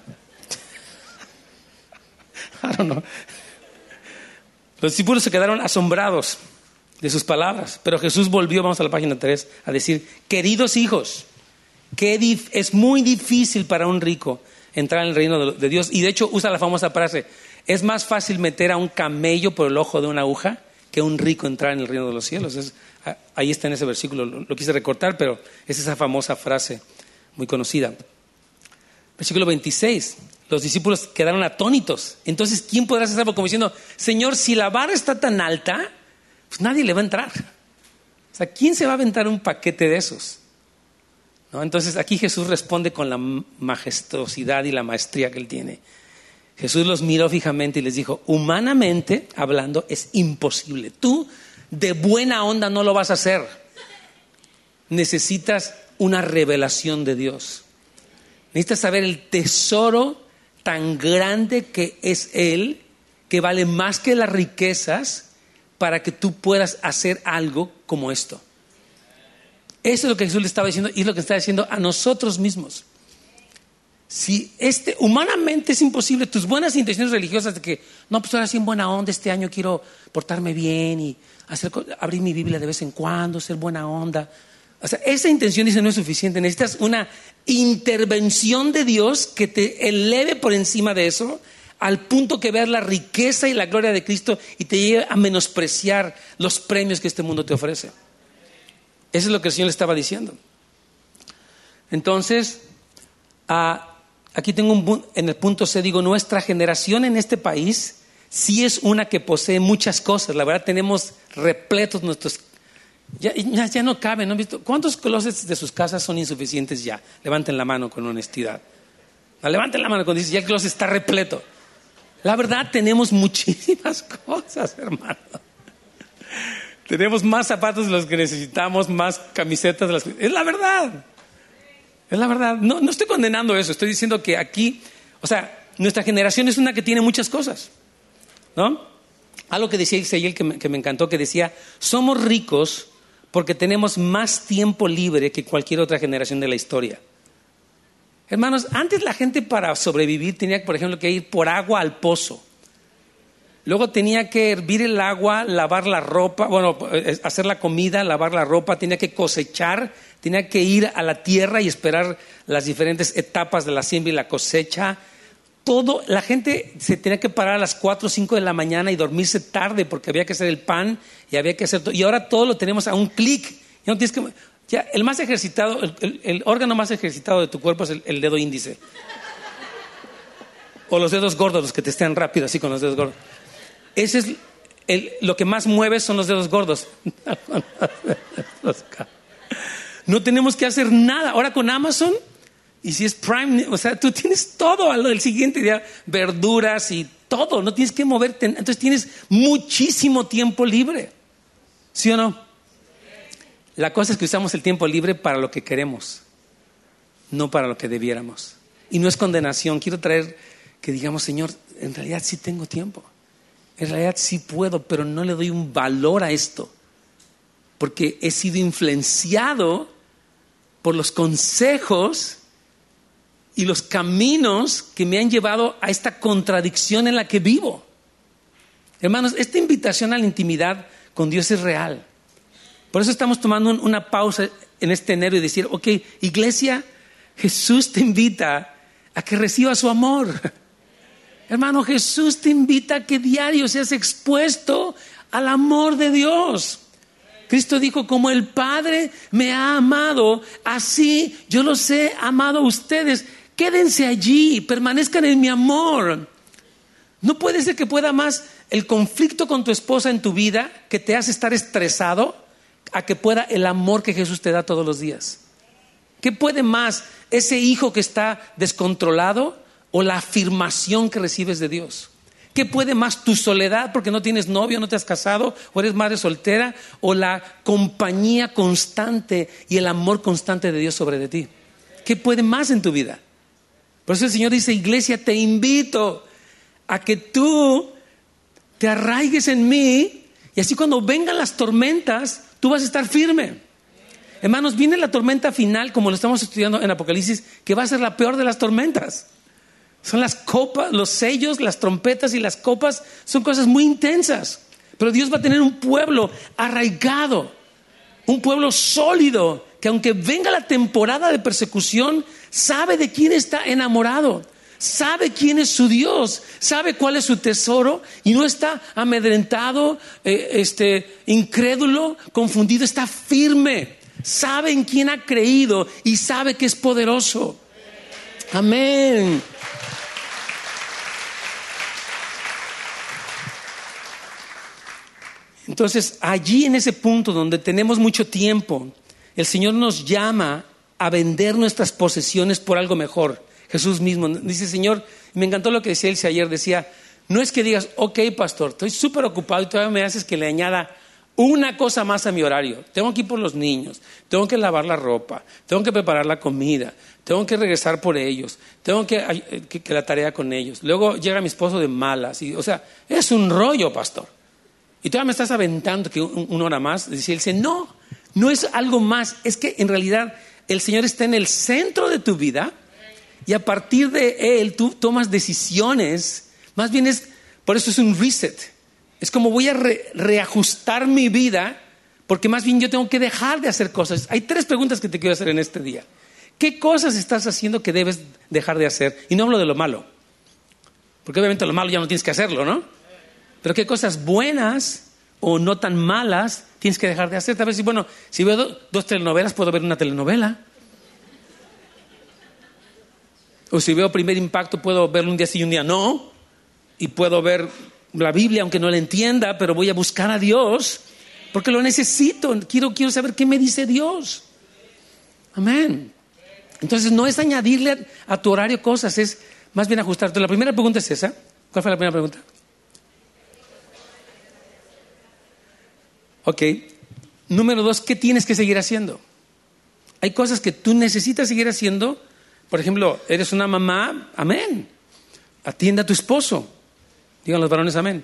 I don't know. Los discípulos se quedaron asombrados de sus palabras, pero Jesús volvió, vamos a la página tres, a decir, queridos hijos, que dif- es muy difícil para un rico entrar en el reino de, de Dios. Y de hecho usa la famosa frase, es más fácil meter a un camello por el ojo de una aguja que un rico entrar en el reino de los cielos. Es, ahí está en ese versículo, lo, lo quise recortar, pero es esa famosa frase muy conocida. Versículo veintiséis, los discípulos quedaron atónitos. Entonces, ¿quién podrá ser salvo? Como diciendo, Señor, si la vara está tan alta, pues nadie le va a entrar. O sea, ¿quién se va a aventar un paquete de esos? ¿No? Entonces, aquí Jesús responde con la majestuosidad y la maestría que él tiene. Jesús los miró fijamente y les dijo, humanamente hablando, es imposible. Tú de buena onda no lo vas a hacer. Necesitas una revelación de Dios. Necesitas saber el tesoro tan grande que es Él, que vale más que las riquezas, para que tú puedas hacer algo como esto. Eso es lo que Jesús le estaba diciendo y es lo que está diciendo a nosotros mismos. Si este, humanamente es imposible, tus buenas intenciones religiosas de que, no, pues ahora sí en buena onda, este año quiero portarme bien y hacer, abrir mi Biblia de vez en cuando, ser buena onda. O sea, esa intención dice no es suficiente. Necesitas una intervención de Dios que te eleve por encima de eso, al punto que veas la riqueza y la gloria de Cristo y te lleve a menospreciar los premios que este mundo te ofrece. Eso es lo que el Señor le estaba diciendo. Entonces, uh, aquí tengo un, en el punto C, digo, nuestra generación en este país sí es una que posee muchas cosas. La verdad, tenemos repletos nuestros. Ya, ya, ya no caben, ¿no han visto? ¿Cuántos closets de sus casas son insuficientes ya? Levanten la mano con honestidad. No, levanten la mano cuando dices, ya el closet está repleto. La verdad, tenemos muchísimas cosas, hermano. Tenemos más zapatos de los que necesitamos, más camisetas de las que... Es la verdad. Es la verdad. No, no estoy condenando eso. Estoy diciendo que aquí, o sea, nuestra generación es una que tiene muchas cosas, ¿no? Algo que decía Isaías que me, que me encantó, que decía, somos ricos porque tenemos más tiempo libre que cualquier otra generación de la historia. Hermanos, antes la gente para sobrevivir tenía, por ejemplo, que ir por agua al pozo. Luego tenía que hervir el agua, lavar la ropa, bueno, hacer la comida, lavar la ropa, tenía que cosechar, tenía que ir a la tierra y esperar las diferentes etapas de la siembra y la cosecha. Todo, la gente se tenía que parar a las cuatro o cinco de la mañana y dormirse tarde porque había que hacer el pan y había que hacer todo. Y ahora todo lo tenemos a un clic. Ya no tienes que, ya, el más ejercitado, el, el, el órgano más ejercitado de tu cuerpo es el, el dedo índice. O los dedos gordos, los que te estén rápido así con los dedos gordos. Ese es el, lo que más mueve son los dedos gordos. No tenemos que hacer nada. Ahora con Amazon, y si es Prime, o sea, tú tienes todo al siguiente día, verduras y todo, no tienes que moverte. Entonces tienes muchísimo tiempo libre. ¿Sí o no? La cosa es que usamos el tiempo libre para lo que queremos, no para lo que debiéramos. Y no es condenación. Quiero traer que digamos, Señor, en realidad sí tengo tiempo. En realidad sí puedo, pero no le doy un valor a esto. Porque he sido influenciado por los consejos y los caminos que me han llevado a esta contradicción en la que vivo. Hermanos, esta invitación a la intimidad con Dios es real. Por eso estamos tomando un, una pausa en este enero y decir, ok, iglesia, Jesús te invita a que recibas su amor. Hermano, Jesús te invita a que diario seas expuesto al amor de Dios. Cristo dijo, como el Padre me ha amado, así yo los he amado a ustedes. Quédense allí, permanezcan en mi amor. No puede ser que pueda más el conflicto con tu esposa en tu vida, que te hace estar estresado, a que pueda el amor que Jesús te da todos los días. ¿Qué puede más ese hijo que está descontrolado o la afirmación que recibes de Dios? ¿Qué puede más tu soledad porque no tienes novio, no te has casado o eres madre soltera, o la compañía constante y el amor constante de Dios sobre de ti? ¿Qué puede más en tu vida? Por eso el Señor dice, iglesia, te invito a que tú te arraigues en mí y así cuando vengan las tormentas, tú vas a estar firme. Hermanos, viene la tormenta final, como lo estamos estudiando en Apocalipsis, que va a ser la peor de las tormentas. Son las copas, los sellos, las trompetas y las copas, son cosas muy intensas. Pero Dios va a tener un pueblo arraigado, un pueblo sólido, que aunque venga la temporada de persecución, sabe de quién está enamorado, sabe quién es su Dios, sabe cuál es su tesoro y no está amedrentado, eh, este, incrédulo, confundido, está firme, sabe en quién ha creído y sabe que es poderoso. Amén. Entonces, allí en ese punto donde tenemos mucho tiempo, el Señor nos llama a vender nuestras posesiones por algo mejor. Jesús mismo dice, Señor, me encantó lo que decía él ayer, decía, no es que digas, ok, pastor, estoy súper ocupado y todavía me haces que le añada una cosa más a mi horario. Tengo que ir por los niños, tengo que lavar la ropa, tengo que preparar la comida, tengo que regresar por ellos, tengo que, que, que la tarea con ellos. Luego llega mi esposo de malas. Y, o sea, es un rollo, pastor. Y todavía me estás aventando que un, una hora más. Decía, él dice, no, no es algo más. Es que en realidad el Señor está en el centro de tu vida y a partir de Él tú tomas decisiones. Más bien es, por eso es un reset. Es como voy a re, reajustar mi vida porque más bien yo tengo que dejar de hacer cosas. Hay tres preguntas que te quiero hacer en este día. ¿Qué cosas estás haciendo que debes dejar de hacer? Y no hablo de lo malo, porque obviamente lo malo ya no tienes que hacerlo, ¿no? Pero qué cosas buenas o no tan malas tienes que dejar de hacer. Tal vez, bueno, si veo do, dos telenovelas, puedo ver una telenovela. O si veo Primer Impacto, puedo verlo un día sí y un día no. Y puedo ver la Biblia, aunque no la entienda, pero voy a buscar a Dios porque lo necesito. Quiero, quiero saber qué me dice Dios. Amén. Entonces no es añadirle a, a tu horario cosas, es más bien ajustarte. La primera pregunta es esa. ¿Cuál fue la primera pregunta? Ok. Número dos, ¿qué tienes que seguir haciendo? Hay cosas que tú necesitas seguir haciendo. Por ejemplo, eres una mamá, amén. Atiende a tu esposo. Digan los varones amén.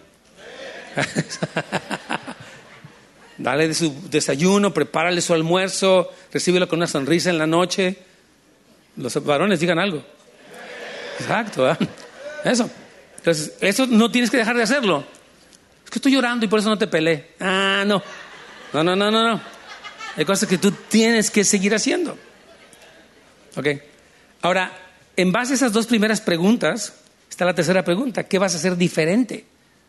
Dale de su desayuno, prepárale su almuerzo, recíbelo con una sonrisa en la noche. Los varones digan algo. Exacto, ¿eh? Eso. Entonces, eso no tienes que dejar de hacerlo. Es que estoy llorando y por eso no te peleé. Ah, no. No, no, no, no, no. Hay cosas que tú tienes que seguir haciendo. Ok. Ahora, en base a esas dos primeras preguntas, está la tercera pregunta. ¿Qué vas a hacer diferente?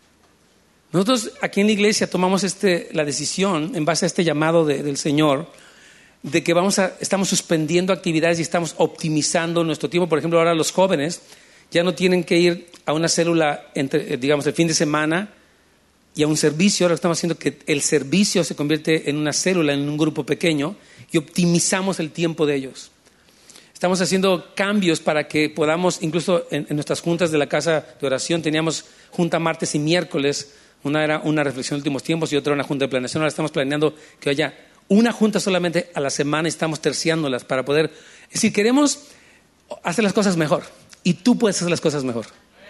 Nosotros aquí en la iglesia tomamos este, la decisión, en base a este llamado de, del Señor, de que vamos a, estamos suspendiendo actividades y estamos optimizando nuestro tiempo. Por ejemplo, ahora los jóvenes ya no tienen que ir a una célula, entre, digamos, el fin de semana y a un servicio. Ahora estamos haciendo que el servicio se convierte en una célula, en un grupo pequeño, y optimizamos el tiempo de ellos. Estamos haciendo cambios para que podamos, incluso en, en nuestras juntas de la casa de oración, teníamos junta martes y miércoles. Una era una reflexión de últimos tiempos y otra una junta de planeación. Ahora estamos planeando que haya una junta solamente a la semana y estamos terciándolas para poder... Es decir, queremos hacer las cosas mejor y tú puedes hacer las cosas mejor.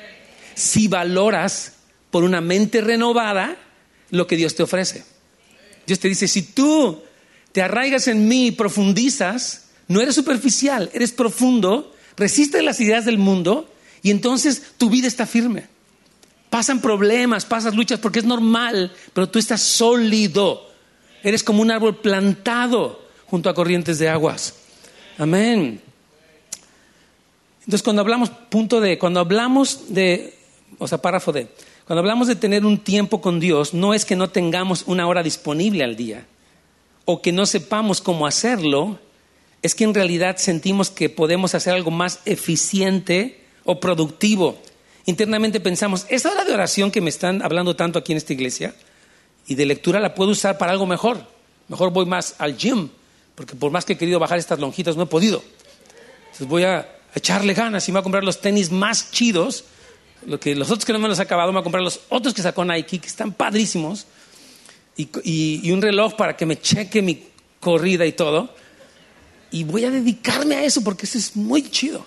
Si valoras por una mente renovada lo que Dios te ofrece. Dios te dice, si tú te arraigas en mí y profundizas, no eres superficial, eres profundo, resistes las ideas del mundo y entonces tu vida está firme. Pasan problemas, pasas luchas porque es normal, pero tú estás sólido. Eres como un árbol plantado junto a corrientes de aguas. Amén. Entonces cuando hablamos, punto D, cuando hablamos de, o sea, párrafo D, cuando hablamos de tener un tiempo con Dios, no es que no tengamos una hora disponible al día o que no sepamos cómo hacerlo, es que en realidad sentimos que podemos hacer algo más eficiente o productivo. Internamente pensamos, esa hora de oración que me están hablando tanto aquí en esta iglesia y de lectura la puedo usar para algo mejor. Mejor voy más al gym, porque por más que he querido bajar estas lonjitas no he podido. Entonces voy a echarle ganas y me voy a comprar los tenis más chidos. Lo que los otros que no me los he acabado, me voy a comprar los otros que sacó Nike, que están padrísimos. Y, y, y un reloj para que me cheque mi corrida y todo. Y voy a dedicarme a eso porque eso es muy chido.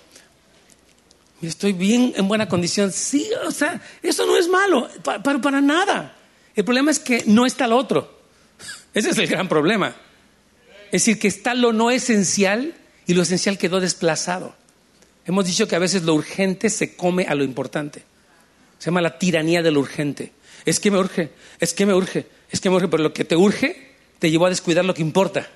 Estoy bien en buena condición. Sí, o sea, eso no es malo, para, para, para nada. El problema es que no está lo otro. Ese es el gran problema. Es decir, que está lo no esencial y lo esencial quedó desplazado. Hemos dicho que a veces lo urgente se come a lo importante. Se llama la tiranía de lo urgente. Es que me urge, es que me urge, es que me urge, pero lo que te urge te llevó a descuidar lo que importa.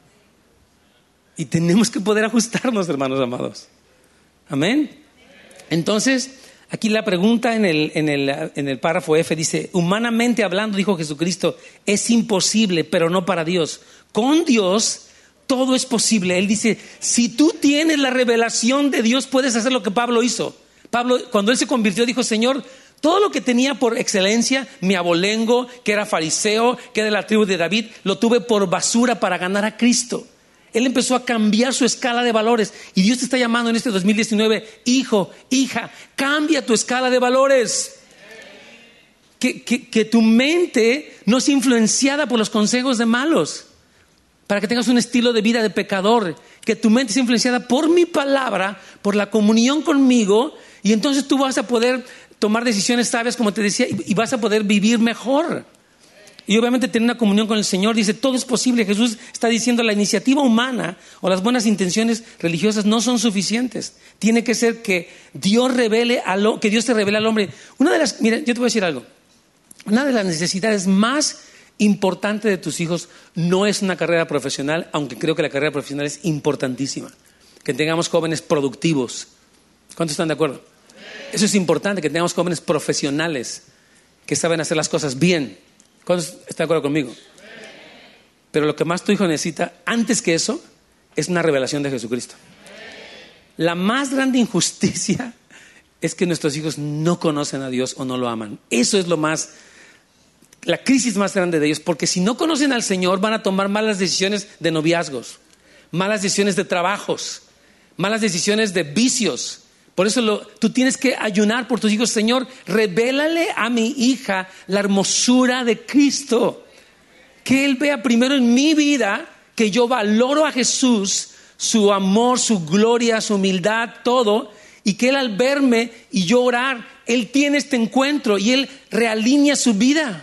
Y tenemos que poder ajustarnos, hermanos amados. Amén. Entonces, aquí la pregunta en el, en el, en el párrafo F dice, humanamente hablando, dijo Jesucristo, es imposible, pero no para Dios. Con Dios todo es posible. Él dice, si tú tienes la revelación de Dios, puedes hacer lo que Pablo hizo. Pablo, cuando él se convirtió, dijo, Señor, Todo lo que tenía por excelencia, mi abolengo, que era fariseo, que era de la tribu de David, lo tuve por basura para ganar a Cristo. Él empezó a cambiar su escala de valores. Y Dios te está llamando en este dos mil diecinueve, hijo, hija, cambia tu escala de valores. Que, que, que tu mente no sea influenciada por los consejos de malos, para que tengas un estilo de vida de pecador. Que tu mente sea influenciada por mi palabra, por la comunión conmigo, y entonces tú vas a poder tomar decisiones sabias, como te decía, y vas a poder vivir mejor. Y obviamente tener una comunión con el Señor. Dice, todo es posible. Jesús está diciendo, la iniciativa humana o las buenas intenciones religiosas no son suficientes. Tiene que ser que Dios revele a lo, que Dios te revele al hombre. Una de las, mira, yo te voy a decir algo. Una de las necesidades más importantes de tus hijos no es una carrera profesional, aunque creo que la carrera profesional es importantísima. Que tengamos jóvenes productivos. ¿Cuántos están de acuerdo? Eso es importante, que tengamos jóvenes profesionales que saben hacer las cosas bien. ¿Cuántos están de acuerdo conmigo? Pero lo que más tu hijo necesita, antes que eso, es una revelación de Jesucristo. La más grande injusticia es que nuestros hijos no conocen a Dios o no lo aman. Eso es lo más, la crisis más grande de ellos, porque si no conocen al Señor van a tomar malas decisiones de noviazgos, malas decisiones de trabajos, malas decisiones de vicios. Por eso lo, tú tienes que ayunar por tus hijos. Señor, revélale a mi hija la hermosura de Cristo. Que Él vea primero en mi vida que yo valoro a Jesús, su amor, su gloria, su humildad, todo. Y que Él al verme y yo orar, Él tiene este encuentro y Él realinea su vida.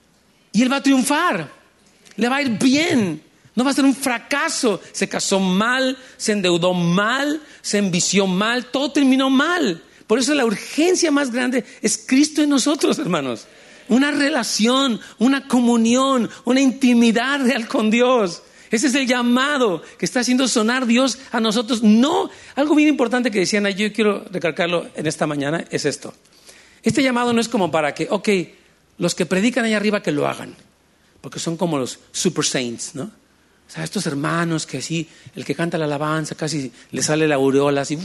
Y Él va a triunfar. Le va a ir bien. No va a ser un fracaso. Se casó mal, se endeudó mal, se envició mal, todo terminó mal. Por eso la urgencia más grande es Cristo en nosotros, hermanos. Una relación, una comunión, una intimidad real con Dios. Ese es el llamado que está haciendo sonar Dios a nosotros. No, algo bien importante que decían allí, yo quiero recalcarlo en esta mañana, es esto. Este llamado no es como para que, ok, los que predican allá arriba que lo hagan. Porque son como los super saints, ¿no? O sea, estos hermanos que así, el que canta la alabanza casi le sale la aureola así.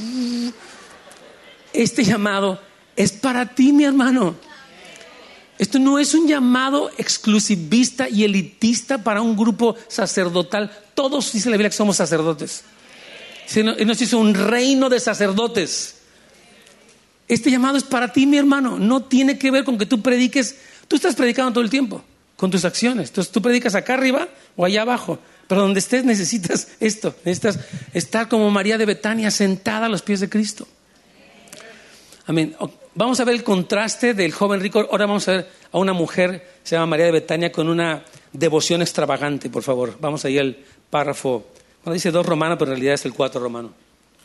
Este llamado es para ti, mi hermano. Esto no es un llamado exclusivista y elitista para un grupo sacerdotal. Todos, dice la Biblia, que somos sacerdotes. Él nos hizo un reino de sacerdotes. Este llamado es para ti, mi hermano. No tiene que ver con que tú prediques. Tú estás predicando todo el tiempo con tus acciones. Entonces tú predicas acá arriba o allá abajo. Pero donde estés necesitas esto. Necesitas estar como María de Betania, sentada a los pies de Cristo. Amén. Vamos a ver el contraste del joven rico. Ahora vamos a ver a una mujer, se llama María de Betania, con una devoción extravagante, por favor. Vamos ahí al párrafo. Bueno, dice dos romano, pero en realidad es el cuatro romano.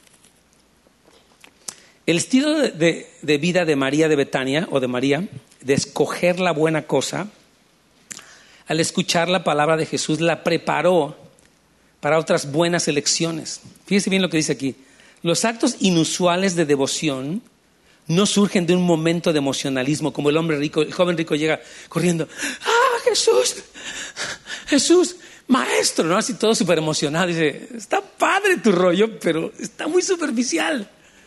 El estilo de, de, de vida de María de Betania, o de María, de escoger la buena cosa, al escuchar la palabra de Jesús, la preparó para otras buenas elecciones. Fíjese bien lo que dice aquí. Los actos inusuales de devoción no surgen de un momento de emocionalismo, como el hombre rico, el joven rico llega corriendo. ¡Ah, Jesús! ¡Jesús! ¡Maestro! ¿No? Así todo súper emocionado. Dice, está padre tu rollo, pero está muy superficial.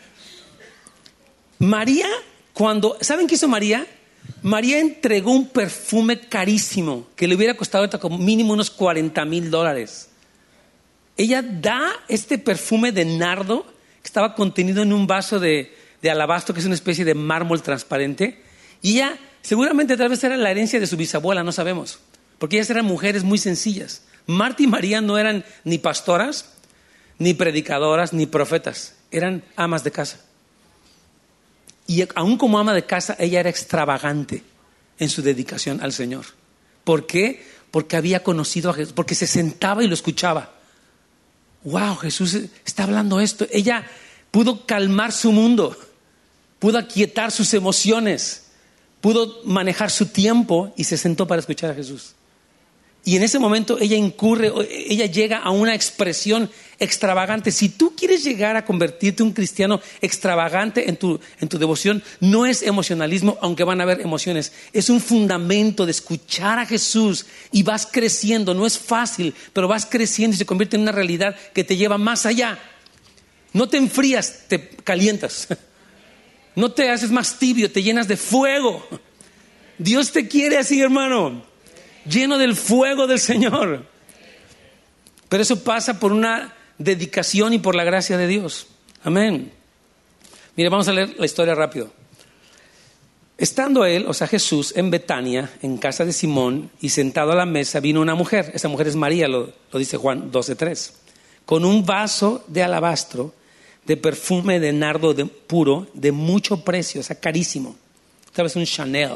María, cuando... ¿Saben qué hizo María? María entregó un perfume carísimo que le hubiera costado como mínimo unos cuarenta mil dólares. Ella da este perfume de nardo que estaba contenido en un vaso de, de alabastro, que es una especie de mármol transparente. Y ella seguramente tal vez era la herencia de su bisabuela, no sabemos. Porque ellas eran mujeres muy sencillas. Marta y María no eran ni pastoras, ni predicadoras, ni profetas. Eran amas de casa. Y aún como ama de casa, ella era extravagante en su dedicación al Señor. ¿Por qué? Porque había conocido a Jesús, porque se sentaba y lo escuchaba. ¡Wow! Jesús está hablando esto. Ella pudo calmar su mundo, pudo aquietar sus emociones, pudo manejar su tiempo y se sentó para escuchar a Jesús. Y en ese momento ella incurre, ella llega a una expresión extravagante. Si tú quieres llegar a convertirte en un cristiano extravagante en tu, en tu devoción, no es emocionalismo, aunque van a haber emociones. Es un fundamento de escuchar a Jesús y vas creciendo. No es fácil, pero vas creciendo y se convierte en una realidad que te lleva más allá. No te enfrías, te calientas. No te haces más tibio, te llenas de fuego. Dios te quiere así, hermano, lleno del fuego del Señor. Pero eso pasa por una dedicación y por la gracia de Dios. Amén. Mire, vamos a leer la historia rápido. Estando él, o sea Jesús, en Betania, en casa de Simón, y sentado a la mesa, vino una mujer. Esa mujer es María, lo, lo dice Juan doce tres. Con un vaso de alabastro de perfume de nardo de, puro, de mucho precio, o sea, carísimo. ¿Sabes? Un Chanel.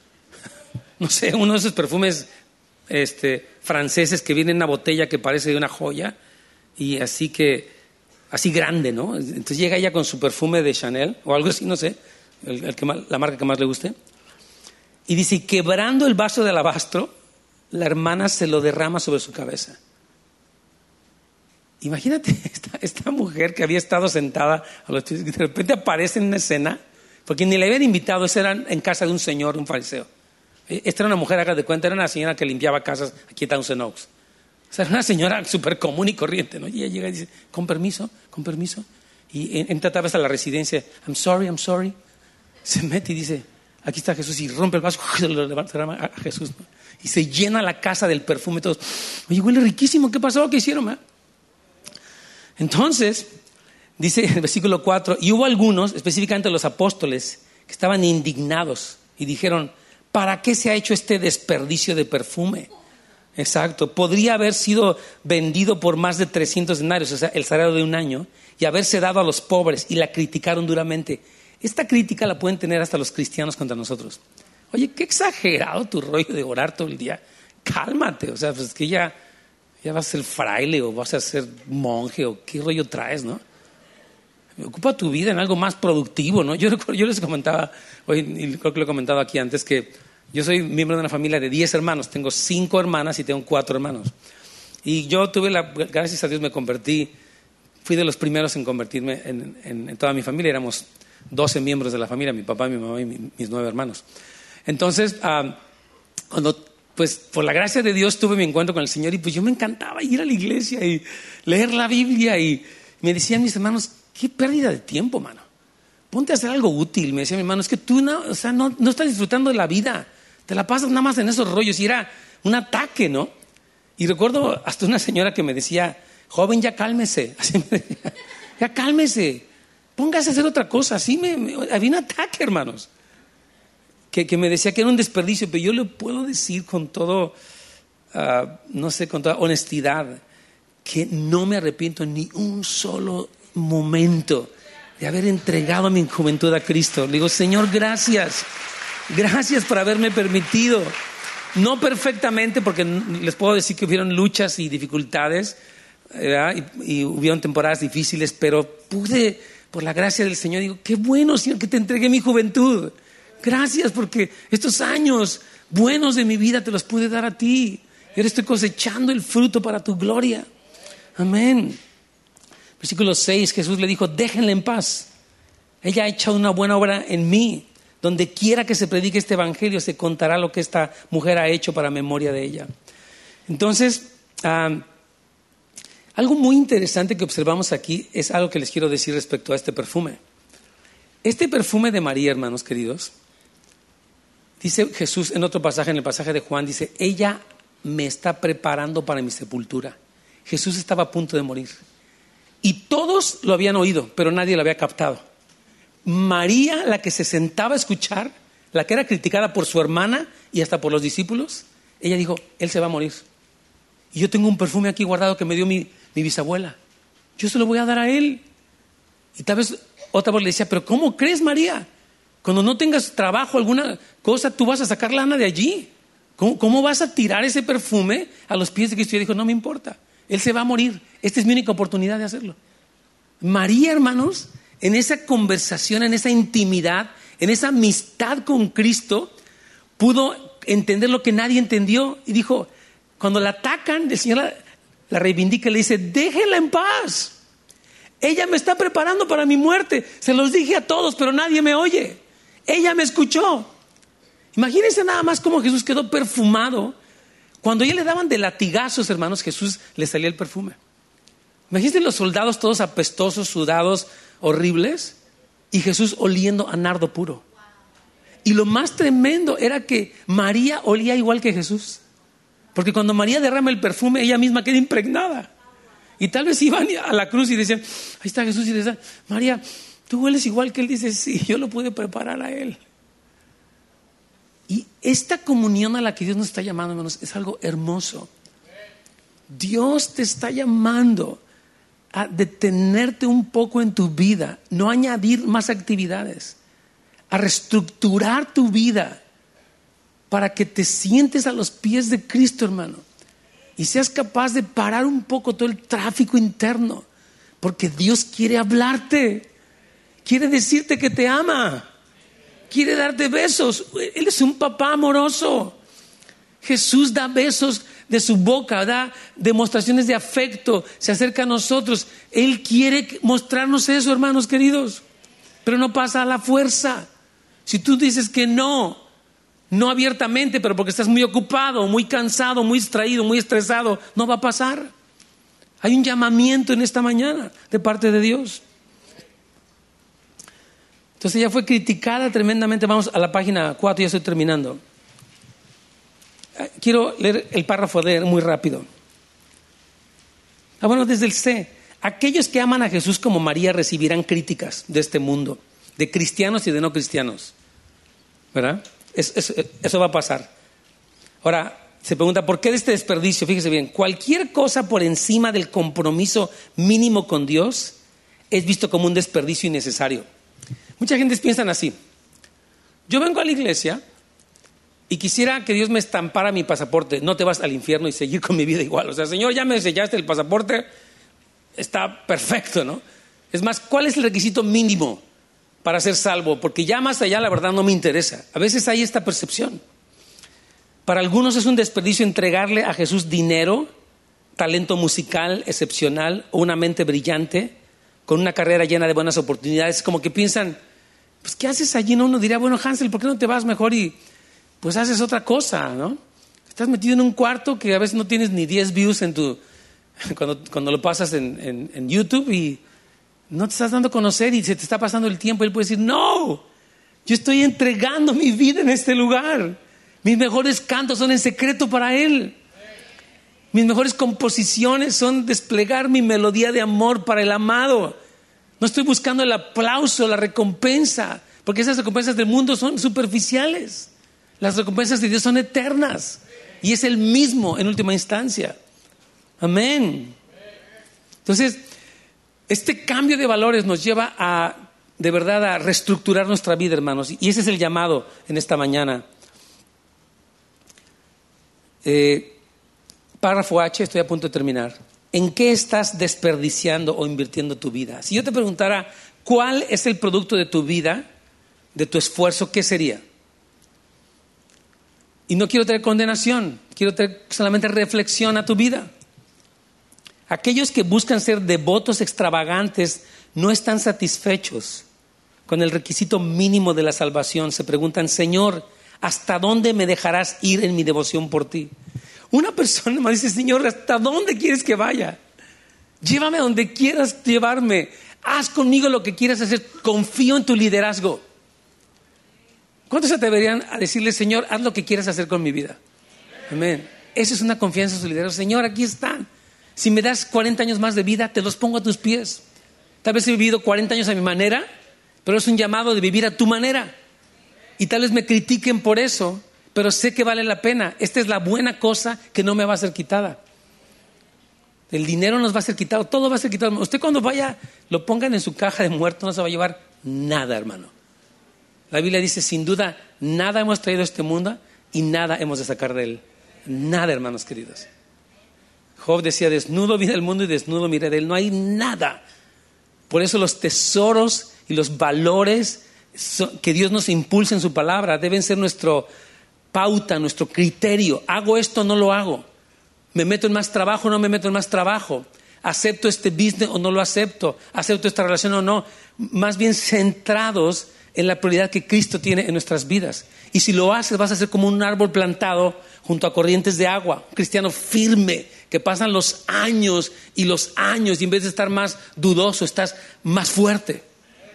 No sé, uno de esos perfumes este, franceses que viene en una botella que parece una joya, y así que, así grande, ¿no? Entonces llega ella con su perfume de Chanel, o algo así, no sé, el, el que más, la marca que más le guste. Y dice, y quebrando el vaso de alabastro, la hermana se lo derrama sobre su cabeza. Imagínate esta, esta mujer que había estado sentada, a los, de repente aparece en una escena, porque ni le habían invitado, esa era en casa de un señor, un fariseo. Esta era una mujer, haga de cuenta, era una señora que limpiaba casas aquí en Townsend Oaks. O sea, era una señora súper común y corriente, ¿no? Y ella llega y dice, con permiso, con permiso. Y entra tal vez a la residencia, I'm sorry, I'm sorry. Se mete y dice, aquí está Jesús, y rompe el vaso, se lo levanta a Jesús, ¿no? Y se llena la casa del perfume, todos, oye, huele riquísimo, ¿qué pasó? ¿Qué hicieron, man? Entonces, dice el versículo cuatro, y hubo algunos, específicamente los apóstoles, que estaban indignados y dijeron, ¿para qué se ha hecho este desperdicio de perfume? Exacto, podría haber sido vendido por más de trescientos denarios, o sea, el salario de un año, y haberse dado a los pobres, y la criticaron duramente. Esta crítica la pueden tener hasta los cristianos contra nosotros. Oye, qué exagerado tu rollo de orar todo el día. Cálmate, o sea, pues que ya... ya vas a ser fraile o vas a ser monje o qué rollo traes, ¿no? Ocupa tu vida en algo más productivo, ¿no? Yo, yo les comentaba, hoy y creo que lo he comentado aquí antes, que yo soy miembro de una familia de diez hermanos, tengo cinco hermanas y tengo cuatro hermanos. Y yo tuve la, gracias a Dios me convertí, fui de los primeros en convertirme en, en, en toda mi familia, éramos doce miembros de la familia, mi papá, mi mamá y mi, mis nueve hermanos. Entonces, uh, cuando... pues por la gracia de Dios tuve mi encuentro con el Señor y pues yo me encantaba ir a la iglesia y leer la Biblia y me decían mis hermanos, qué pérdida de tiempo, mano. Ponte a hacer algo útil. Me decía mi hermano, es que tú no, o sea, no, no estás disfrutando de la vida. Te la pasas nada más en esos rollos y era un ataque, ¿no? Y recuerdo hasta una señora que me decía, joven, ya cálmese. Así me decía, ya cálmese. Póngase a hacer otra cosa. Así me, me había un ataque, hermanos. Que, que me decía que era un desperdicio, pero yo le puedo decir con todo, uh, no sé, con toda honestidad, que no me arrepiento ni un solo momento de haber entregado mi juventud a Cristo. Le digo, Señor, gracias, gracias por haberme permitido, no perfectamente, porque les puedo decir que hubieron luchas y dificultades, ¿verdad? Y, y hubieron temporadas difíciles, pero pude, por la gracia del Señor, digo, qué bueno, Señor, que te entregué mi juventud. Gracias porque estos años buenos de mi vida te los pude dar a ti. Y ahora estoy cosechando el fruto para tu gloria. Amén. Versículo seis, Jesús le dijo, déjenla en paz. Ella ha echado una buena obra en mí. Donde quiera que se predique este evangelio, se contará lo que esta mujer ha hecho para memoria de ella. Entonces, um, algo muy interesante que observamos aquí es algo que les quiero decir respecto a este perfume. Este perfume de María, hermanos queridos, dice Jesús en otro pasaje, en el pasaje de Juan, dice, ella me está preparando para mi sepultura. Jesús estaba a punto de morir. Y todos lo habían oído, pero nadie lo había captado. María, la que se sentaba a escuchar, la que era criticada por su hermana y hasta por los discípulos, ella dijo, él se va a morir. Y yo tengo un perfume aquí guardado que me dio mi, mi bisabuela. Yo se lo voy a dar a él. Y tal vez otra voz le decía, pero ¿cómo crees, María? Cuando no tengas trabajo, alguna cosa, tú vas a sacar lana de allí. ¿Cómo, cómo vas a tirar ese perfume a los pies de Cristo? Y ella dijo, no me importa, él se va a morir. Esta es mi única oportunidad de hacerlo. María, hermanos, en esa conversación, en esa intimidad, en esa amistad con Cristo, pudo entender lo que nadie entendió. Y dijo, cuando la atacan, el Señor la, la reivindica y le dice, déjenla en paz. Ella me está preparando para mi muerte. Se los dije a todos, pero nadie me oye. Ella me escuchó. Imagínense nada más cómo Jesús quedó perfumado. Cuando ya le daban de latigazos, hermanos, Jesús le salía el perfume. Imagínense los soldados todos apestosos, sudados, horribles. y Jesús oliendo a nardo puro. Y lo más tremendo era que María olía igual que Jesús. Porque cuando María derrama el perfume, ella misma queda impregnada. Y tal vez iban a la cruz y decían, ahí está Jesús, y decían, María, tú hueles igual que él. Dice, sí, yo lo pude preparar a él. Y esta comunión a la que Dios nos está llamando, hermanos, es algo hermoso. Dios te está llamando a detenerte un poco en tu vida, no añadir más actividades, a reestructurar tu vida para que te sientes a los pies de Cristo, hermano, y seas capaz de parar un poco todo el tráfico interno, porque Dios quiere hablarte, quiere decirte que te ama, quiere darte besos. Él es un papá amoroso. Jesús da besos de su boca, da demostraciones de afecto, se acerca a nosotros. Él quiere mostrarnos eso, hermanos queridos, pero no pasa a la fuerza. Si tú dices que no, no abiertamente, pero porque estás muy ocupado, muy cansado, muy distraído, muy estresado, no va a pasar. Hay un llamamiento en esta mañana de parte de Dios. Entonces ella fue criticada tremendamente. Vamos a la página cuatro, ya estoy terminando. Quiero leer el párrafo de muy rápido. Ah, bueno, desde el C. Aquellos que aman a Jesús como María recibirán críticas de este mundo, de cristianos y de no cristianos. ¿Verdad? Es, es, eso va a pasar. Ahora, se pregunta, ¿por qué de este desperdicio? Fíjese bien, cualquier cosa por encima del compromiso mínimo con Dios es visto como un desperdicio innecesario. Mucha gente piensa así. Yo vengo a la iglesia y quisiera que Dios me estampara mi pasaporte. No te vas al infierno y seguir con mi vida igual. O sea, Señor, ya me sellaste el pasaporte, está perfecto, ¿no? Es más, ¿cuál es el requisito mínimo para ser salvo? Porque ya más allá, la verdad, no me interesa. A veces hay esta percepción. Para algunos es un desperdicio entregarle a Jesús dinero, talento musical excepcional o una mente brillante con una carrera llena de buenas oportunidades. Como que piensan, pues, ¿qué haces allí? No, uno diría, bueno, Hansel, ¿por qué no te vas mejor y pues haces otra cosa, ¿no? Estás metido en un cuarto que a veces no tienes ni diez views en tu, cuando, cuando lo pasas en, en, en YouTube, y no te estás dando a conocer y se te está pasando el tiempo. Y él puede decir, no, yo estoy entregando mi vida en este lugar. Mis mejores cantos son en secreto para Él. Mis mejores composiciones son desplegar mi melodía de amor para el amado. No estoy buscando el aplauso, la recompensa, porque esas recompensas del mundo son superficiales. Las recompensas de Dios son eternas y es el mismo en última instancia. Amén. Entonces, este cambio de valores nos lleva a, de verdad, a reestructurar nuestra vida, hermanos. Y ese es el llamado en esta mañana. Eh, párrafo H, estoy a punto de terminar. ¿En qué estás desperdiciando o invirtiendo tu vida? Si yo te preguntara, ¿cuál es el producto de tu vida, de tu esfuerzo? ¿Qué sería? Y no quiero traer condenación, quiero traer solamente reflexión a tu vida. Aquellos que buscan ser devotos extravagantes no están satisfechos con el requisito mínimo de la salvación. Se preguntan, Señor, ¿hasta dónde me dejarás ir en mi devoción por ti? Una persona me dice, Señor, ¿hasta dónde quieres que vaya? Llévame a donde quieras llevarme. Haz conmigo lo que quieras hacer. Confío en tu liderazgo. ¿Cuántos se atreverían a decirle, Señor, haz lo que quieras hacer con mi vida? Amén. Esa es una confianza en su liderazgo. Señor, aquí están. Si me das cuarenta años más de vida, te los pongo a tus pies. Tal vez he vivido cuarenta años a mi manera, pero es un llamado de vivir a tu manera. Y tal vez me critiquen por eso, pero sé que vale la pena. Esta es la buena cosa que no me va a ser quitada. El dinero nos va a ser quitado, todo va a ser quitado. Usted cuando vaya, lo pongan en su caja de muerto, no se va a llevar nada, hermano. La Biblia dice, sin duda, nada hemos traído a este mundo y nada hemos de sacar de él. Nada, hermanos queridos. Job decía, desnudo vi del mundo y desnudo miré de él. No hay nada. Por eso los tesoros y los valores que Dios nos impulsa en su palabra deben ser nuestro pauta, nuestro criterio. ¿Hago esto o no lo hago? ¿Me meto en más trabajo o no me meto en más trabajo? ¿Acepto este business o no lo acepto? ¿Acepto esta relación o no? Más bien centrados en la prioridad que Cristo tiene en nuestras vidas. Y si lo haces, vas a ser como un árbol plantado junto a corrientes de agua. Un cristiano firme, que pasan los años y los años y en vez de estar más dudoso, estás más fuerte.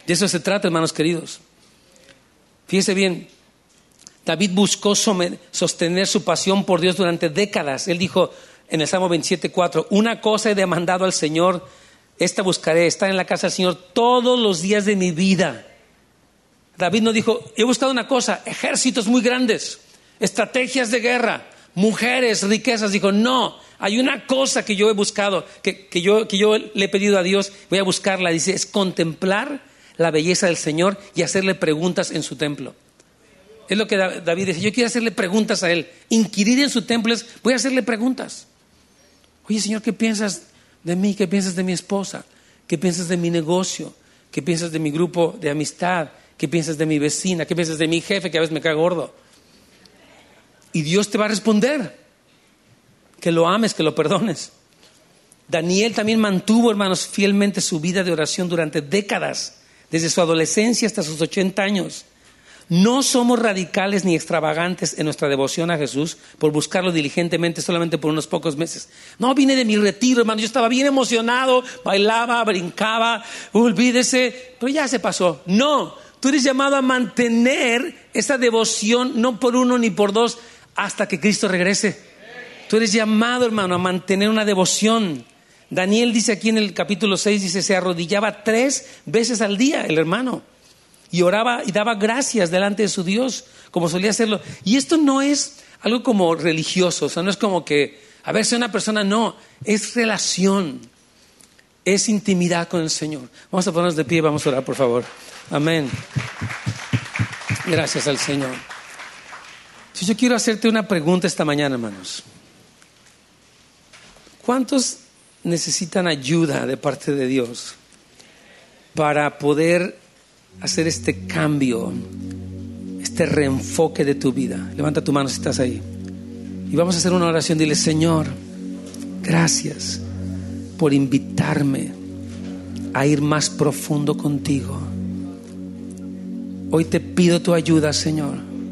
De eso se trata, hermanos queridos. Fíjese bien, David buscó sostener su pasión por Dios durante décadas. Él dijo en el Salmo veintisiete cuatro, una cosa he demandado al Señor, esta buscaré, estar en la casa del Señor todos los días de mi vida. David no dijo, he buscado una cosa, ejércitos muy grandes, estrategias de guerra, mujeres, riquezas. Dijo, no, hay una cosa que yo he buscado, que, que, yo, que yo le he pedido a Dios, voy a buscarla. Dice, es contemplar la belleza del Señor y hacerle preguntas en su templo. Es lo que David dice, yo quiero hacerle preguntas a Él. Inquirir en su templo es, voy a hacerle preguntas. Oye, Señor, ¿qué piensas de mí? ¿Qué piensas de mi esposa? ¿Qué piensas de mi negocio? ¿Qué piensas de mi grupo de amistad? ¿Qué piensas de mi vecina? ¿Qué piensas de mi jefe que a veces me cae gordo? Y Dios te va a responder. Que lo ames, que lo perdones. Daniel también mantuvo, hermanos, fielmente su vida de oración durante décadas. Desde su adolescencia hasta sus ochenta años. No somos radicales ni extravagantes en nuestra devoción a Jesús por buscarlo diligentemente solamente por unos pocos meses. No, vine de mi retiro, hermano, yo estaba bien emocionado, bailaba, brincaba, olvídese, pero ya se pasó. No, tú eres llamado a mantener esa devoción no por uno ni por dos hasta que Cristo regrese. Tú eres llamado, hermano, a mantener una devoción. Daniel dice aquí en el capítulo seis, dice, se arrodillaba tres veces al día el hermano. Y oraba y daba gracias delante de su Dios, como solía hacerlo. Y esto no es algo como religioso, o sea, no es como que, a ver, soy una persona, no, es relación, es intimidad con el Señor. Vamos a ponernos de pie, vamos a orar, por favor. Amén. Gracias al Señor. Si yo quiero hacerte una pregunta esta mañana, hermanos. ¿Cuántos necesitan ayuda de parte de Dios para poder hacer este cambio, este reenfoque de tu vida? Levanta tu mano si estás ahí. Y vamos a hacer una oración. Dile, Señor, gracias por invitarme a ir más profundo contigo. Hoy te pido tu ayuda, Señor.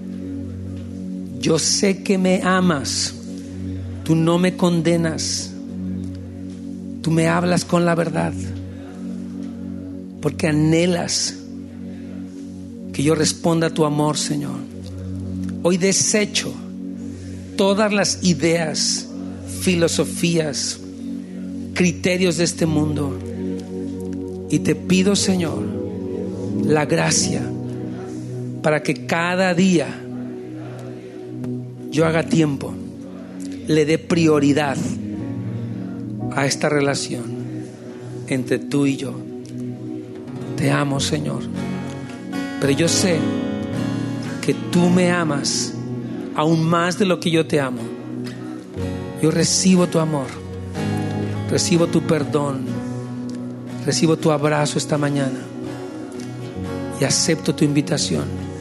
Yo sé que me amas. Tú no me condenas. Tú me hablas con la verdad. Porque anhelas que yo responda a tu amor, Señor. Hoy desecho todas las ideas, filosofías, criterios de este mundo. Y te pido, Señor, la gracia para que cada día yo haga tiempo, le dé prioridad a esta relación entre tú y yo. Te amo, Señor. Pero yo sé que tú me amas aún más de lo que yo te amo. Yo recibo tu amor, recibo tu perdón, recibo tu abrazo esta mañana y acepto tu invitación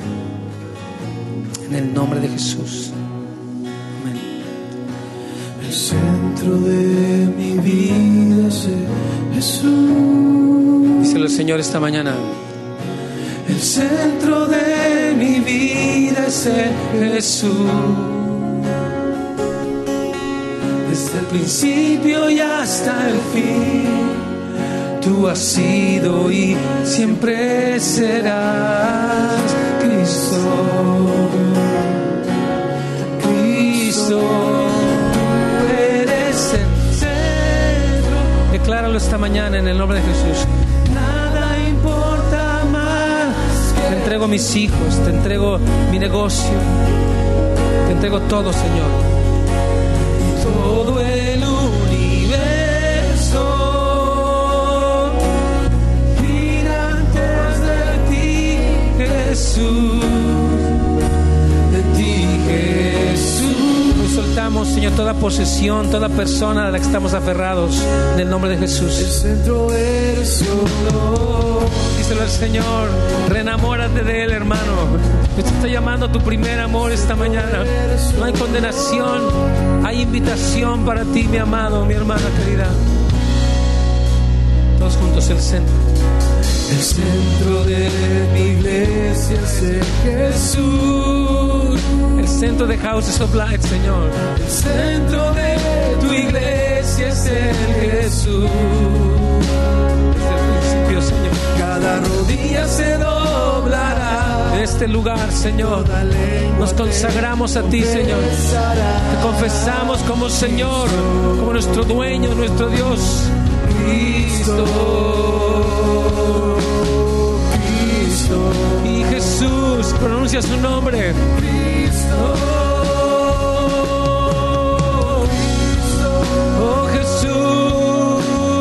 en el nombre de Jesús. Amén. El centro de mi vida es Jesús. Díselo al Señor esta mañana. El centro de mi vida es Jesús. Desde el principio y hasta el fin, tú has sido y siempre serás Cristo. Cristo, tú eres el centro. Decláralo esta mañana en el nombre de Jesús. Nada importa más. Te entrego mis hijos, te entrego mi negocio, te entrego todo, Señor. Todo el universo gira antes de ti, Jesús, de ti, Jesús. Hoy soltamos, Señor, toda posesión, toda persona a la que estamos aferrados, en el nombre de El Jesús. centro eres solo. Díselo al Señor, reenamórate de Él, hermano. Te está llamando a tu primer amor esta mañana. No hay condenación, hay invitación para ti, mi amado, mi hermana querida. Todos juntos, el centro. El centro de mi iglesia es Jesús. El centro de Houses of Light, Señor. El centro de tu iglesia es el Jesús. Desde el principio, Señor. Cada rodilla este lugar, Señor. Nos consagramos a ti, Señor. Te confesamos como Señor, como nuestro dueño, nuestro Dios. Cristo, Cristo. Y Jesús, pronuncia su nombre. Cristo. Oh Jesús,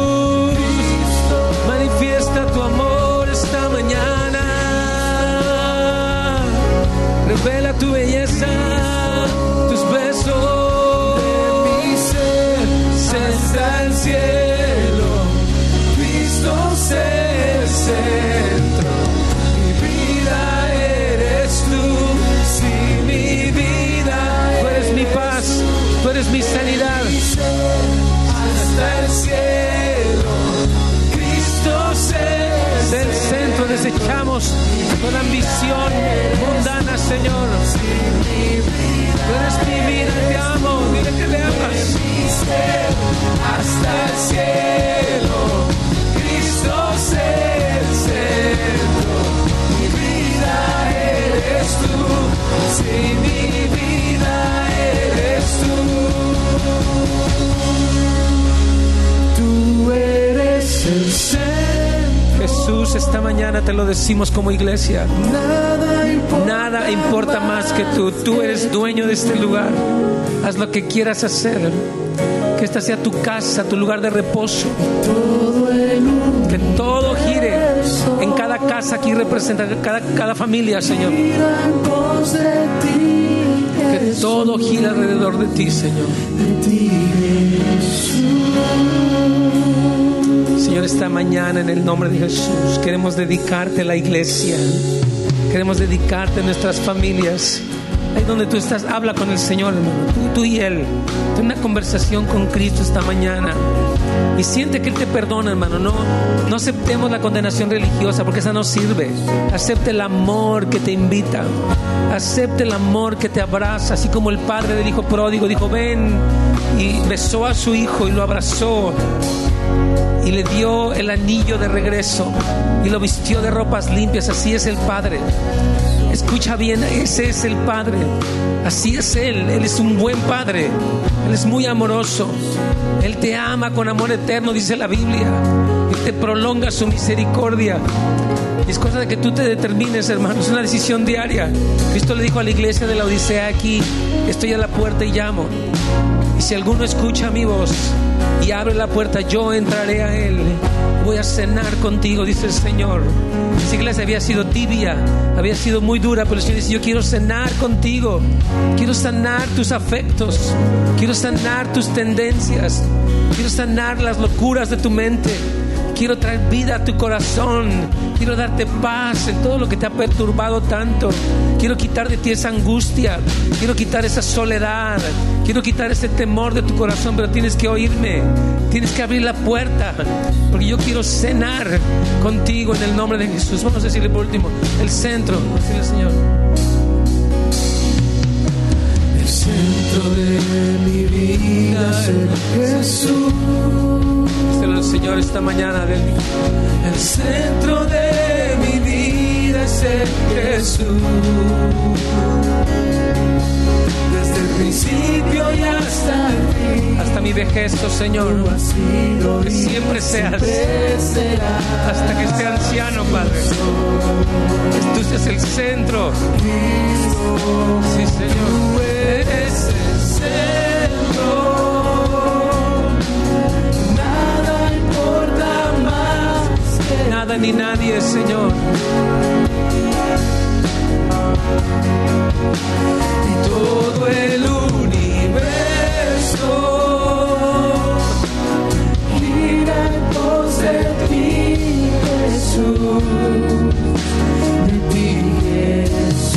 manifiesta tu amor esta mañana. Revela tu belleza, tus besos. De mi ser está el cielo, Cristo es el centro. Mi vida eres tú, si mi vida. Tú eres mi paz, tú eres mi sanidad. Hasta el cielo, Cristo es el centro. Desechamos toda ambición mundana, Señor. Tú eres mi vida, te amo, dile que le amas. Hasta el cielo, Cristo es el centro. Mi vida eres tú, si mi vida eres tú. Tú eres el centro. Jesús, esta mañana te lo decimos como iglesia. Nada importa, Nada importa más que tú. Tú eres dueño de este lugar. Haz lo que quieras hacer. Que esta sea tu casa, tu lugar de reposo. Que todo gire en cada casa aquí representa cada, cada familia, Señor. Que todo gire alrededor de ti, Señor. Señor, esta mañana en el nombre de Jesús queremos dedicarte a la iglesia. Queremos dedicarte a nuestras familias. Ahí donde tú estás, habla con el Señor, hermano. Tú, tú y Él. Ten una conversación con Cristo esta mañana. Y siente que Él te perdona, hermano. No, no aceptemos la condenación religiosa, porque esa no sirve. Acepte el amor que te invita. Acepte el amor que te abraza. Así como el padre del hijo pródigo dijo, ven. Y besó a su hijo y lo abrazó. Y le dio el anillo de regreso. Y lo vistió de ropas limpias. Así es el Padre. Escucha bien, ese es el Padre. Así es Él. Él es un buen Padre. Él es muy amoroso. Él te ama con amor eterno, dice la Biblia. Él te prolonga su misericordia. Y es cosa de que tú te determines, hermano. Es una decisión diaria. Cristo le dijo a la iglesia de la Odisea aquí: estoy a la puerta y llamo. Y si alguno escucha mi voz y abre la puerta, yo entraré a Él. Voy a cenar contigo, dice el Señor. Esa iglesia había sido tibia, había sido muy dura, pero el Señor dice: yo quiero cenar contigo. Quiero sanar tus afectos. Quiero sanar tus tendencias. Quiero sanar las locuras de tu mente. Quiero traer vida a tu corazón. Quiero darte paz en todo lo que te ha perturbado tanto. Quiero quitar de ti esa angustia. Quiero quitar esa soledad. Quiero quitar ese temor de tu corazón. Pero tienes que oírme. Tienes que abrir la puerta. Porque yo quiero cenar contigo en el nombre de Jesús. Vamos a decirle por último: el centro. Decirle al Señor: el centro de mi vida es Jesús. Díselo al Señor esta mañana. Del... el centro de mi vida es el Jesús. Desde el principio y hasta el fin, hasta mi vejez, oh Señor, que siempre seas, hasta que esté anciano, Padre, que tú seas el centro. Sí, Señor, eres el centro. Nada ni nadie, Señor. Y todo el universo gira en pos de ti, Jesús. De ti,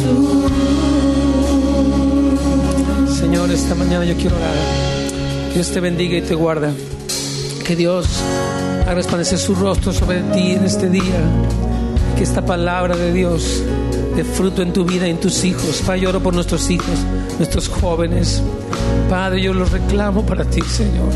Jesús. Señor, esta mañana yo quiero orar. Que Dios te bendiga y te guarda. Que Dios haga resplandecer su rostro sobre ti en este día. Que esta palabra de Dios dé fruto en tu vida y en tus hijos. Padre, yo oro por nuestros hijos, nuestros jóvenes. Padre, yo los reclamo para ti, Señor.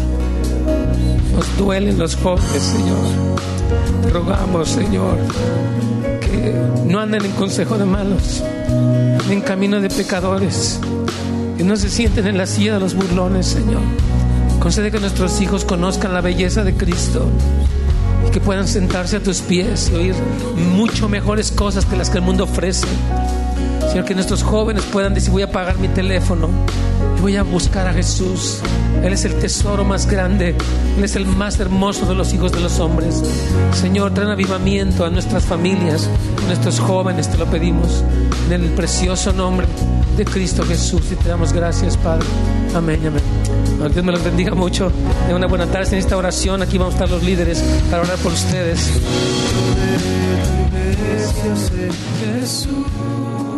Nos duelen los jóvenes, Señor. Te rogamos, Señor, que que no anden en consejo de malos, ni en camino de pecadores, que no se sienten en la silla de los burlones, Señor. Concede que nuestros hijos conozcan la belleza de Cristo y que puedan sentarse a tus pies y oír mucho mejores cosas que las que el mundo ofrece. Señor, que nuestros jóvenes puedan decir: voy a apagar mi teléfono y voy a buscar a Jesús. Él es el tesoro más grande, Él es el más hermoso de los hijos de los hombres. Señor, trae avivamiento a nuestras familias, a nuestros jóvenes, te lo pedimos en el precioso nombre de Cristo Jesús, y te damos gracias, Padre. Amén, amén. Dios me los bendiga mucho. De una buena tarde en esta oración. Aquí vamos a estar los líderes para orar por ustedes. Jesús.